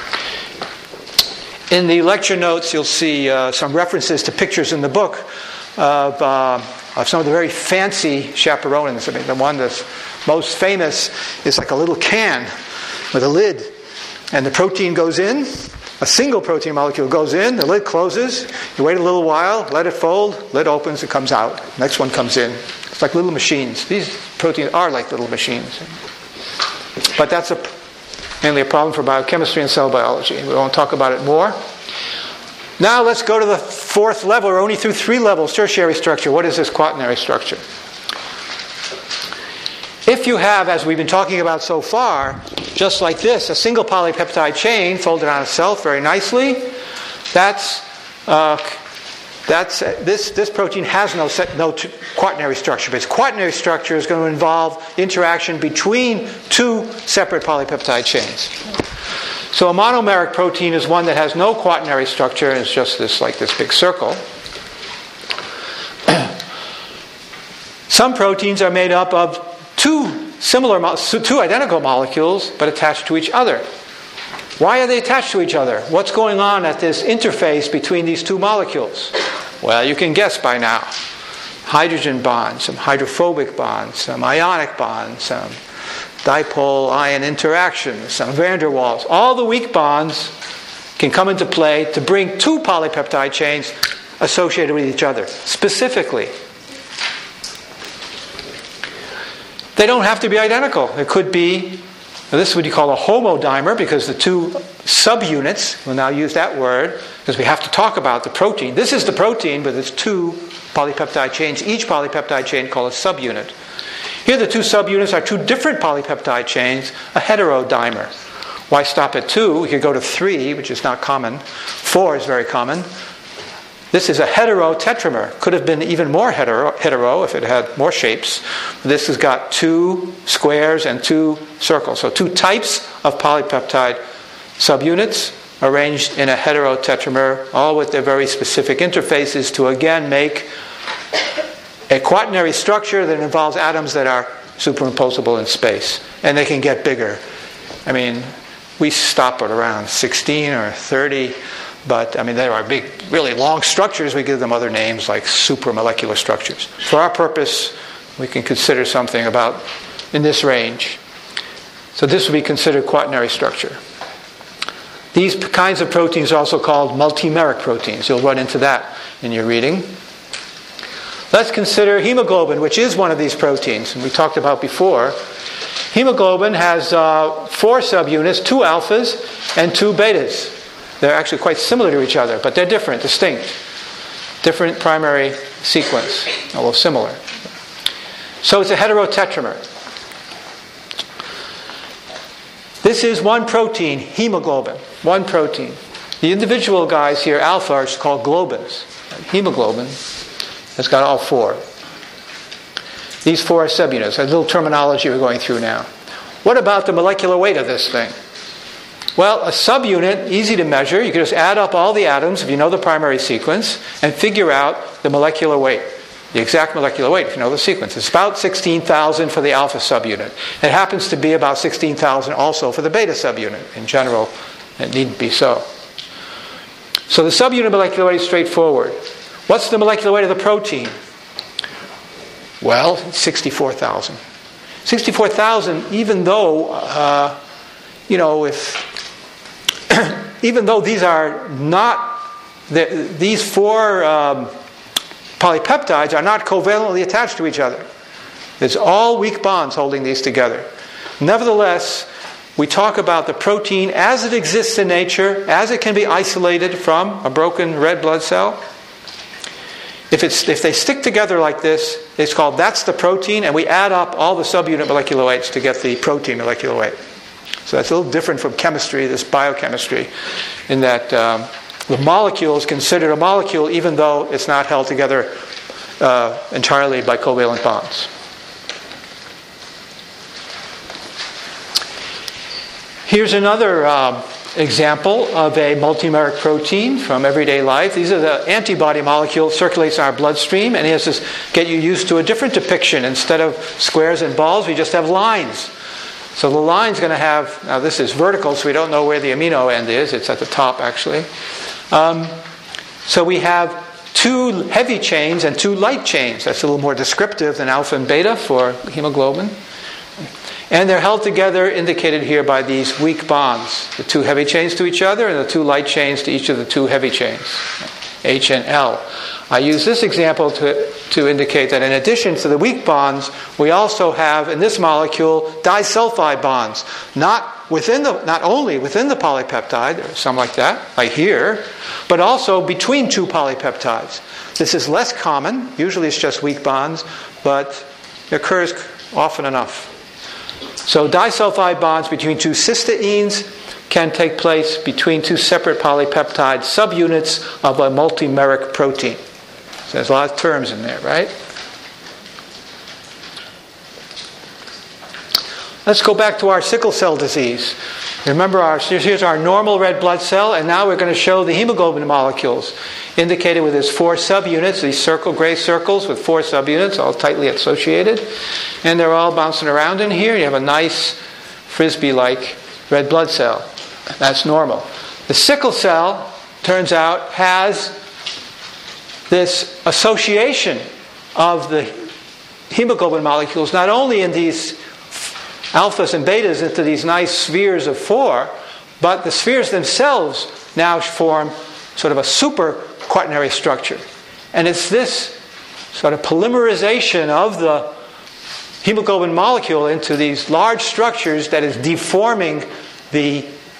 In the lecture notes, you'll see some references to pictures in the book of some of the very fancy chaperonins. I mean, the one that's most famous is like a little can with a lid. And the protein goes in. A single protein molecule goes in. The lid closes. You wait a little while. Let it fold. Lid opens. It comes out. Next one comes in. It's like little machines. These proteins are like little machines. But that's mainly a problem for biochemistry and cell biology. We won't talk about it more. Now let's go to the fourth level. We're only through 3 levels. Tertiary structure. What is this quaternary structure? If you have, as we've been talking about so far, just like this, a single polypeptide chain folded on itself very nicely, this protein has no quaternary structure. But its quaternary structure is going to involve interaction between 2 separate polypeptide chains. So a monomeric protein is one that has no quaternary structure, and it's just this big circle. Some proteins are made up of 2 identical molecules, but attached to each other. Why are they attached to each other? What's going on at this interface between these 2 molecules? Well, you can guess by now. Hydrogen bonds, some hydrophobic bonds, some ionic bonds, some dipole ion interactions, some van der Waals. All the weak bonds can come into play to bring 2 polypeptide chains associated with each other. Specifically, they don't have to be identical. It could be, this is what you call a homodimer, because the 2 subunits, we'll now use that word, because we have to talk about the protein. This is the protein, but it's 2 polypeptide chains. Each polypeptide chain called a subunit. Here the 2 subunits are 2 different polypeptide chains, a heterodimer. Why stop at 2? We could go to 3, which is not common. 4 is very common. This is a heterotetramer. Could have been even more hetero if it had more shapes. This has got 2 squares and 2 circles. So 2 types of polypeptide subunits arranged in a heterotetramer, all with their very specific interfaces to again make a quaternary structure that involves atoms that are superimposable in space. And they can get bigger. I mean, we stop at around 16 or 30, but I mean, there are big, really long structures. We give them other names like supramolecular structures. For our purpose, we can consider something about in this range. So this would be considered quaternary structure. These kinds of proteins are also called multimeric proteins. You'll run into that in your reading. Let's consider hemoglobin, which is one of these proteins, and we talked about before. Hemoglobin has 4 subunits, 2 alphas and 2 betas. They're actually quite similar to each other, but they're different, distinct. Different primary sequence, although similar. So it's a heterotetramer. This is one protein, hemoglobin. One protein. The individual guys here, alpha, are called globins. Hemoglobin has got all 4. These 4 are subunits. A little terminology we're going through now. What about the molecular weight of this thing? Well, a subunit, easy to measure. You can just add up all the atoms, if you know the primary sequence, and figure out the molecular weight. The exact molecular weight, if you know the sequence. It's about 16,000 for the alpha subunit. It happens to be about 16,000 also for the beta subunit. In general, it needn't be so. So the subunit molecular weight is straightforward. What's the molecular weight of the protein? Well, 64,000. 64,000, even though, even though these are not, these 4 polypeptides are not covalently attached to each other. It's all weak bonds holding these together. Nevertheless, we talk about the protein as it exists in nature, as it can be isolated from a broken red blood cell. If they stick together like this, it's called, that's the protein, and we add up all the subunit molecular weights to get the protein molecular weight. So that's a little different from chemistry, this biochemistry, in that the molecule is considered a molecule even though it's not held together entirely by covalent bonds. Here's another example of a multimeric protein from everyday life. These are the antibody molecule circulates in our bloodstream, and it has to get you used to a different depiction. Instead of squares and balls, we just have lines. So the line's going to have, now this is vertical, so we don't know where the amino end is. It's at the top, actually. So we have 2 heavy chains and 2 light chains. That's a little more descriptive than alpha and beta for hemoglobin. And they're held together, indicated here by these weak bonds. The 2 heavy chains to each other and the 2 light chains to each of the 2 heavy chains, H and L. I use this example to indicate that in addition to the weak bonds, we also have in this molecule disulfide bonds. Not only within the polypeptide, or some like that, like here, but also between 2 polypeptides. This is less common. Usually it's just weak bonds, but it occurs often enough. So disulfide bonds between 2 cysteines can take place between 2 separate polypeptide subunits of a multimeric protein. So there's a lot of terms in there, right? Let's go back to our sickle cell disease. Remember, here's our normal red blood cell, and now we're going to show the hemoglobin molecules, indicated with its 4 subunits, these gray circles with 4 subunits, all tightly associated. And they're all bouncing around in here. You have a nice frisbee-like red blood cell. That's normal. The sickle cell, turns out, has this association of the hemoglobin molecules, not only in these alphas and betas into these nice spheres of 4, but the spheres themselves now form sort of a super quaternary structure. And it's this sort of polymerization of the hemoglobin molecule into these large structures that is deforming the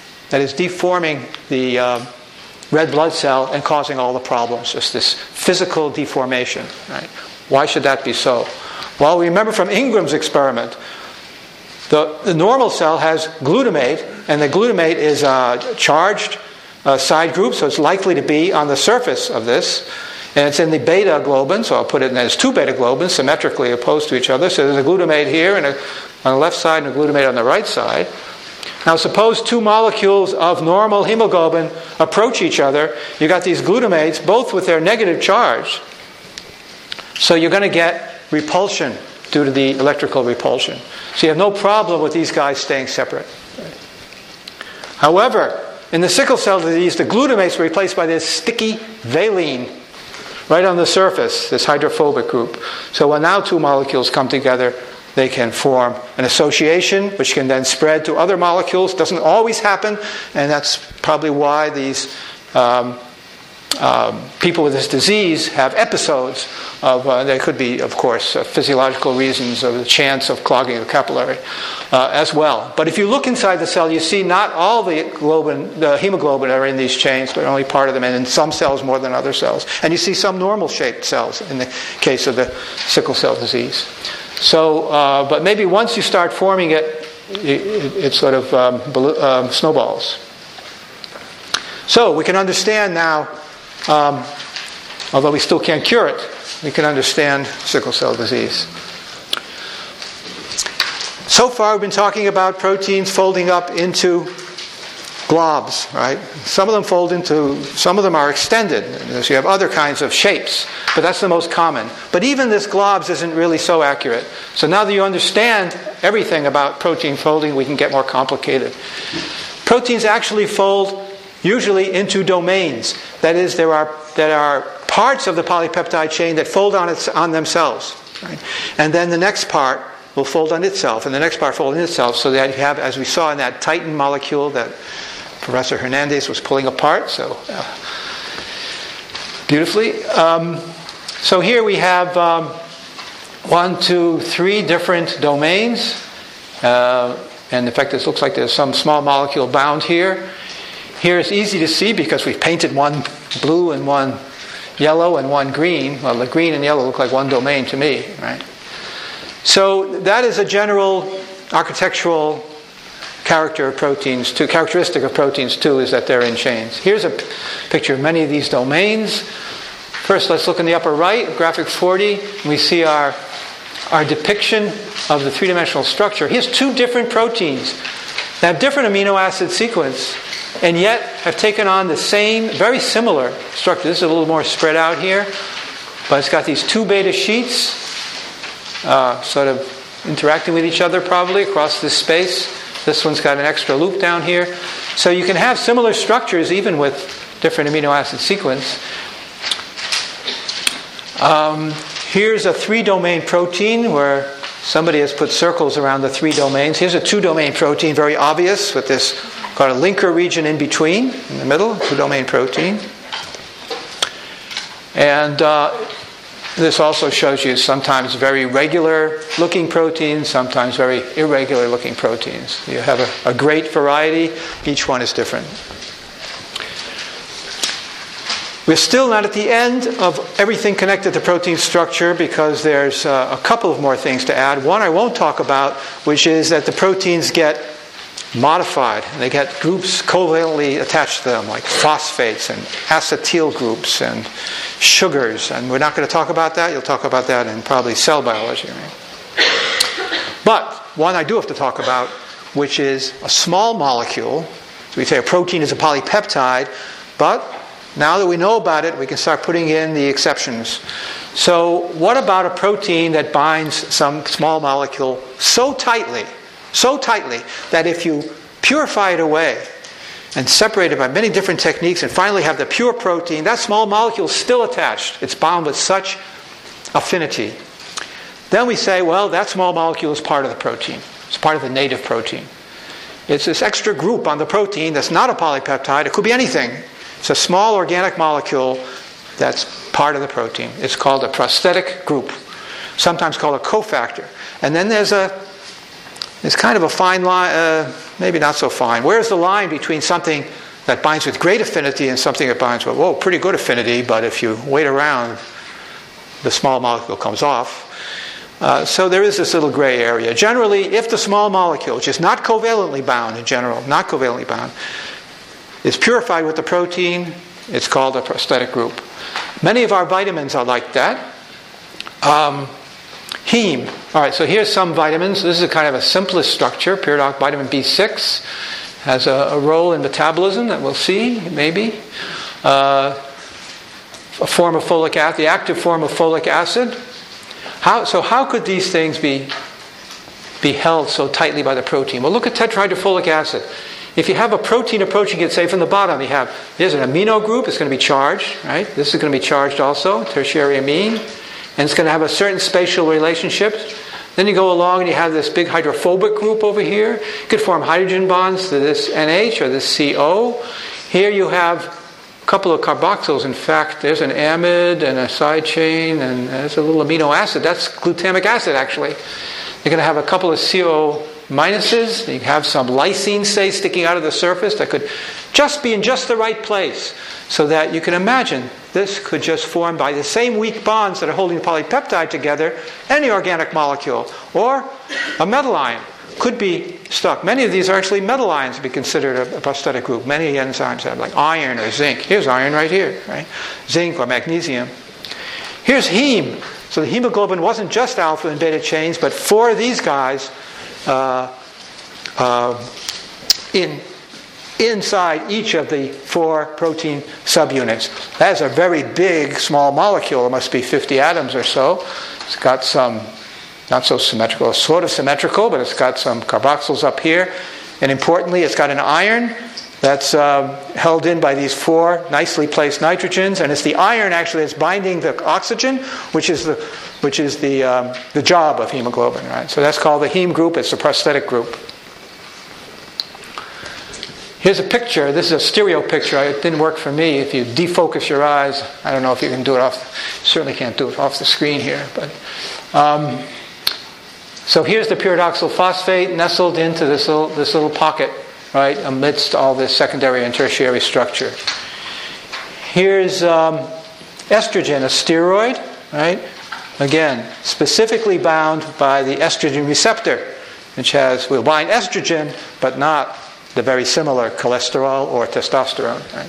red blood cell and causing all the problems. Just this physical deformation. Right? Why should that be so? Well, we remember from Ingram's experiment, the normal cell has glutamate, and the glutamate is a charged side group, so it's likely to be on the surface of this. And it's in the beta globin, so I'll put it in as 2 beta globins symmetrically opposed to each other. So there's a glutamate here and on the left side and a glutamate on the right side. Now suppose 2 molecules of normal hemoglobin approach each other. You've got these glutamates, both with their negative charge. So you're going to get repulsion due to the electrical repulsion. So you have no problem with these guys staying separate. However, in the sickle cell disease, the glutamates were replaced by this sticky valine right on the surface, this hydrophobic group. So when now two molecules come together, they can form an association, which can then spread to other molecules. Doesn't always happen, and that's probably why these people with this disease have episodes of, there could be, of course, physiological reasons of the chance of clogging the capillary as well. But if you look inside the cell, you see not all the hemoglobin are in these chains, but only part of them, and in some cells more than other cells. And you see some normal-shaped cells in the case of the sickle cell disease. So, but maybe once you start forming it, it sort of snowballs. So we can understand now, although we still can't cure it, we can understand sickle cell disease. So far we've been talking about proteins folding up into globs, right? Some of them some of them are extended. So you have other kinds of shapes, but that's the most common. But even this globs isn't really so accurate. So now that you understand everything about protein folding, we can get more complicated. Proteins actually fold usually into domains. That is, there are parts of the polypeptide chain that fold on themselves. Right? And then the next part will fold on itself, and the next part fold on itself, so that you have, as we saw in that Titan molecule that Professor Hernandez was pulling apart, so beautifully. So here we have 1, 2, 3 different domains. And in fact, it looks like there's some small molecule bound here. Here it's easy to see because we've painted one blue and one yellow and one green. Well, the green and yellow look like one domain to me, right? So that is a general architectural characteristic of proteins too, is that they're in chains. Here's a picture of many of these domains. First, let's look in the upper right, graphic 40. We see our depiction of the three-dimensional structure. Here's 2 different proteins that have different amino acid sequence, and yet have taken on the same, very similar structure. This is a little more spread out here, but it's got these 2 beta sheets sort of interacting with each other probably across this space. This one's got an extra loop down here. So you can have similar structures even with different amino acid sequence. Here's a 3-domain protein where somebody has put circles around the 3 domains. Here's a 2-domain protein, very obvious, with this called a linker region in between, in the middle, 2-domain protein. And this also shows you sometimes very regular looking proteins, sometimes very irregular looking proteins. You have a great variety. Each one is different. We're still not at the end of everything connected to protein structure, because there's a couple of more things to add. One I won't talk about, which is that the proteins get modified. They get groups covalently attached to them, like phosphates and acetyl groups and sugars. And we're not going to talk about that. You'll talk about that in probably cell biology. Right? But one I do have to talk about, which is a small molecule. So we say a protein is a polypeptide, but now that we know about it, we can start putting in the exceptions. So what about a protein that binds some small molecule so tightly that if you purify it away and separate it by many different techniques and finally have the pure protein, that small molecule is still attached. It's bound with such affinity. Then we say, well, that small molecule is part of the protein. It's part of the native protein. It's this extra group on the protein that's not a polypeptide. It could be anything. It's a small organic molecule that's part of the protein. It's called a prosthetic group, sometimes called a cofactor. And then there's kind of a fine line, maybe not so fine. Where's the line between something that binds with great affinity and something that binds with, pretty good affinity, but if you wait around, the small molecule comes off. So there is this little gray area. Generally, if the small molecule, which is not covalently bound in general, not covalently bound, is purified with the protein, it's called a prosthetic group. Many of our vitamins are like that. Heme. All right, so here's some vitamins. This is a kind of a simplest structure. Pyridoxine vitamin B6 has a role in metabolism that we'll see, maybe. A form of folic acid, the active form of folic acid. How could these things be held so tightly by the protein? Well, look at tetrahydrofolic acid. If you have a protein gets, say, from the bottom, there's an amino group, it's going to be charged, right? This is going to be charged also, tertiary amine, and it's going to have a certain spatial relationship. Then you go along and you have this big hydrophobic group over here. You could form hydrogen bonds to this NH or this CO. Here you have a couple of carboxyls. In fact, there's an amide and a side chain, and there's a little amino acid. That's glutamic acid, actually. You're going to have a couple of CO minuses. You have some lysine, say, sticking out of the surface that could just be in just the right place, so that you can imagine this could just form by the same weak bonds that are holding the polypeptide together any organic molecule. Or a metal ion could be stuck. Many of these are actually metal ions to be considered a prosthetic group. Many enzymes have, like iron or zinc. Here's iron right here, right? Zinc or magnesium. Here's heme. So the hemoglobin wasn't just alpha and beta chains, but 4 of these guys inside each of the 4 protein subunits. That is a very big small molecule. It must be 50 atoms or so. It's got some, not so symmetrical, sort of symmetrical, but it's got some carboxyls up here. And importantly, it's got an iron that's held in by these 4 nicely placed nitrogens, and it's the iron actually that's binding the oxygen, which is the job of hemoglobin, right? So that's called the heme group. It's the prosthetic group. Here's a picture. This is a stereo picture. It didn't work for me. If you defocus your eyes, I don't know if you can do it certainly can't do it off the screen here. But so here's the pyridoxal phosphate nestled into this little pocket, right, amidst all this secondary and tertiary structure. Here's estrogen, a steroid, right? Again, specifically bound by the estrogen receptor, which will bind estrogen, but not the very similar cholesterol or testosterone. Right?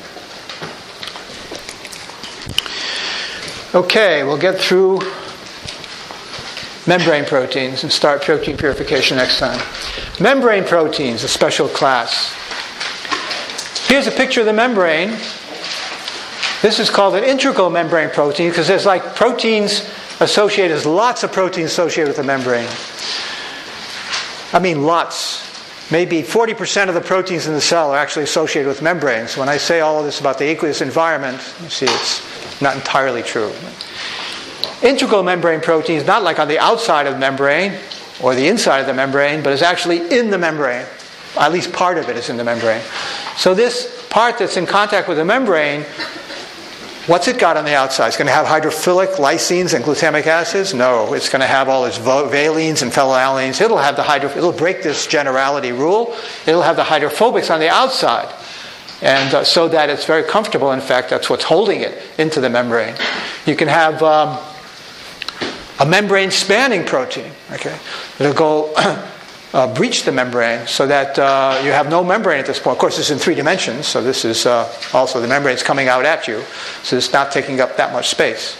Okay, we'll get through membrane proteins and start protein purification next time. Membrane proteins, a special class. Here's a picture of the membrane. This is called an integral membrane protein because there's lots of proteins associated with the membrane. I mean lots. Maybe 40% of the proteins in the cell are actually associated with membranes. When I say all of this about the aqueous environment, you see it's not entirely true. Integral membrane protein is not like on the outside of the membrane or the inside of the membrane, but is actually in the membrane. At least part of it is in the membrane. So this part that's in contact with the membrane, what's it got on the outside? It's going to have hydrophilic lysines and glutamic acids? No, it's going to have all its valines and phenylalanines. It'll break this generality rule. It'll have the hydrophobics on the outside, and so that it's very comfortable. In fact, that's what's holding it into the membrane. You can have a membrane-spanning protein. Okay, it'll go breach the membrane so that you have no membrane at this point. Of course, it's in 3 dimensions, so this is also the membrane's coming out at you, so it's not taking up that much space.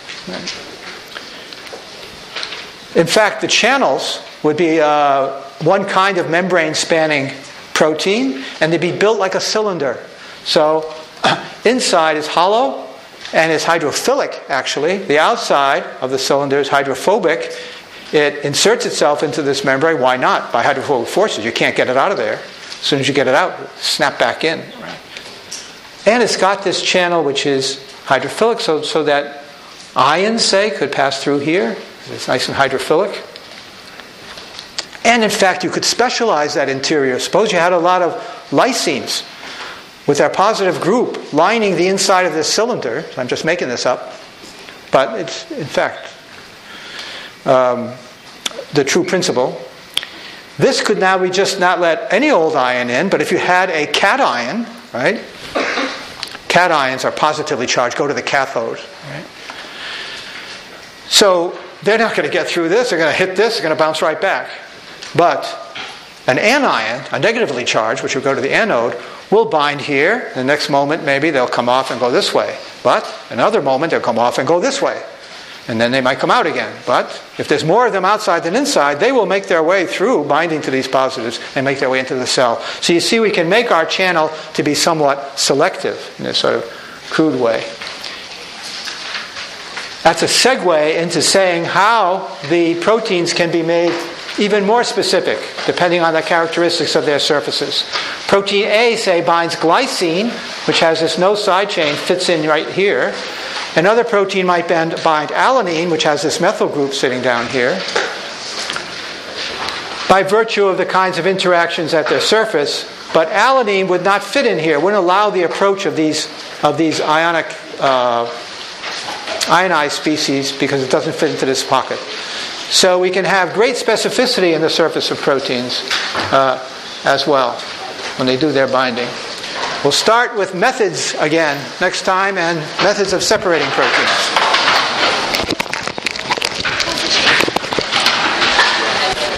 In fact, the channels would be one kind of membrane-spanning protein, and they'd be built like a cylinder. So inside is hollow, and it's hydrophilic, actually. The outside of the cylinder is hydrophobic. It inserts itself into this membrane. Why not? By hydrophobic forces. You can't get it out of there. As soon as you get it out, snap back in. Right? And it's got this channel which is hydrophilic, so that ions, say, could pass through here. It's nice and hydrophilic. And in fact, you could specialize that interior. Suppose you had a lot of lysines with their positive group lining the inside of this cylinder. I'm just making this up. But it's, in fact, the true principle. This could now be just not let any old ion in, but if you had a cation, right? Cations are positively charged, go to the cathode. Right? So they're not going to get through this, they're going to hit this, they're going to bounce right back. But an anion, a negatively charged, which will go to the anode, will bind here. The next moment, maybe they'll come off and go this way. But another moment, they'll come off and go this way. And then they might come out again. But if there's more of them outside than inside, they will make their way through binding to these positives and make their way into the cell. So you see, we can make our channel to be somewhat selective in this sort of crude way. That's a segue into saying how the proteins can be made even more specific, depending on the characteristics of their surfaces. Protein A, say, binds glycine, which has this no side chain, fits in right here. Another protein might bind alanine, which has this methyl group sitting down here. By virtue of the kinds of interactions at their surface, but alanine would not fit in here, wouldn't allow the approach of these ionized species because it doesn't fit into this pocket. So we can have great specificity in the surface of proteins as well when they do their binding. We'll start with methods again next time, and methods of separating proteins.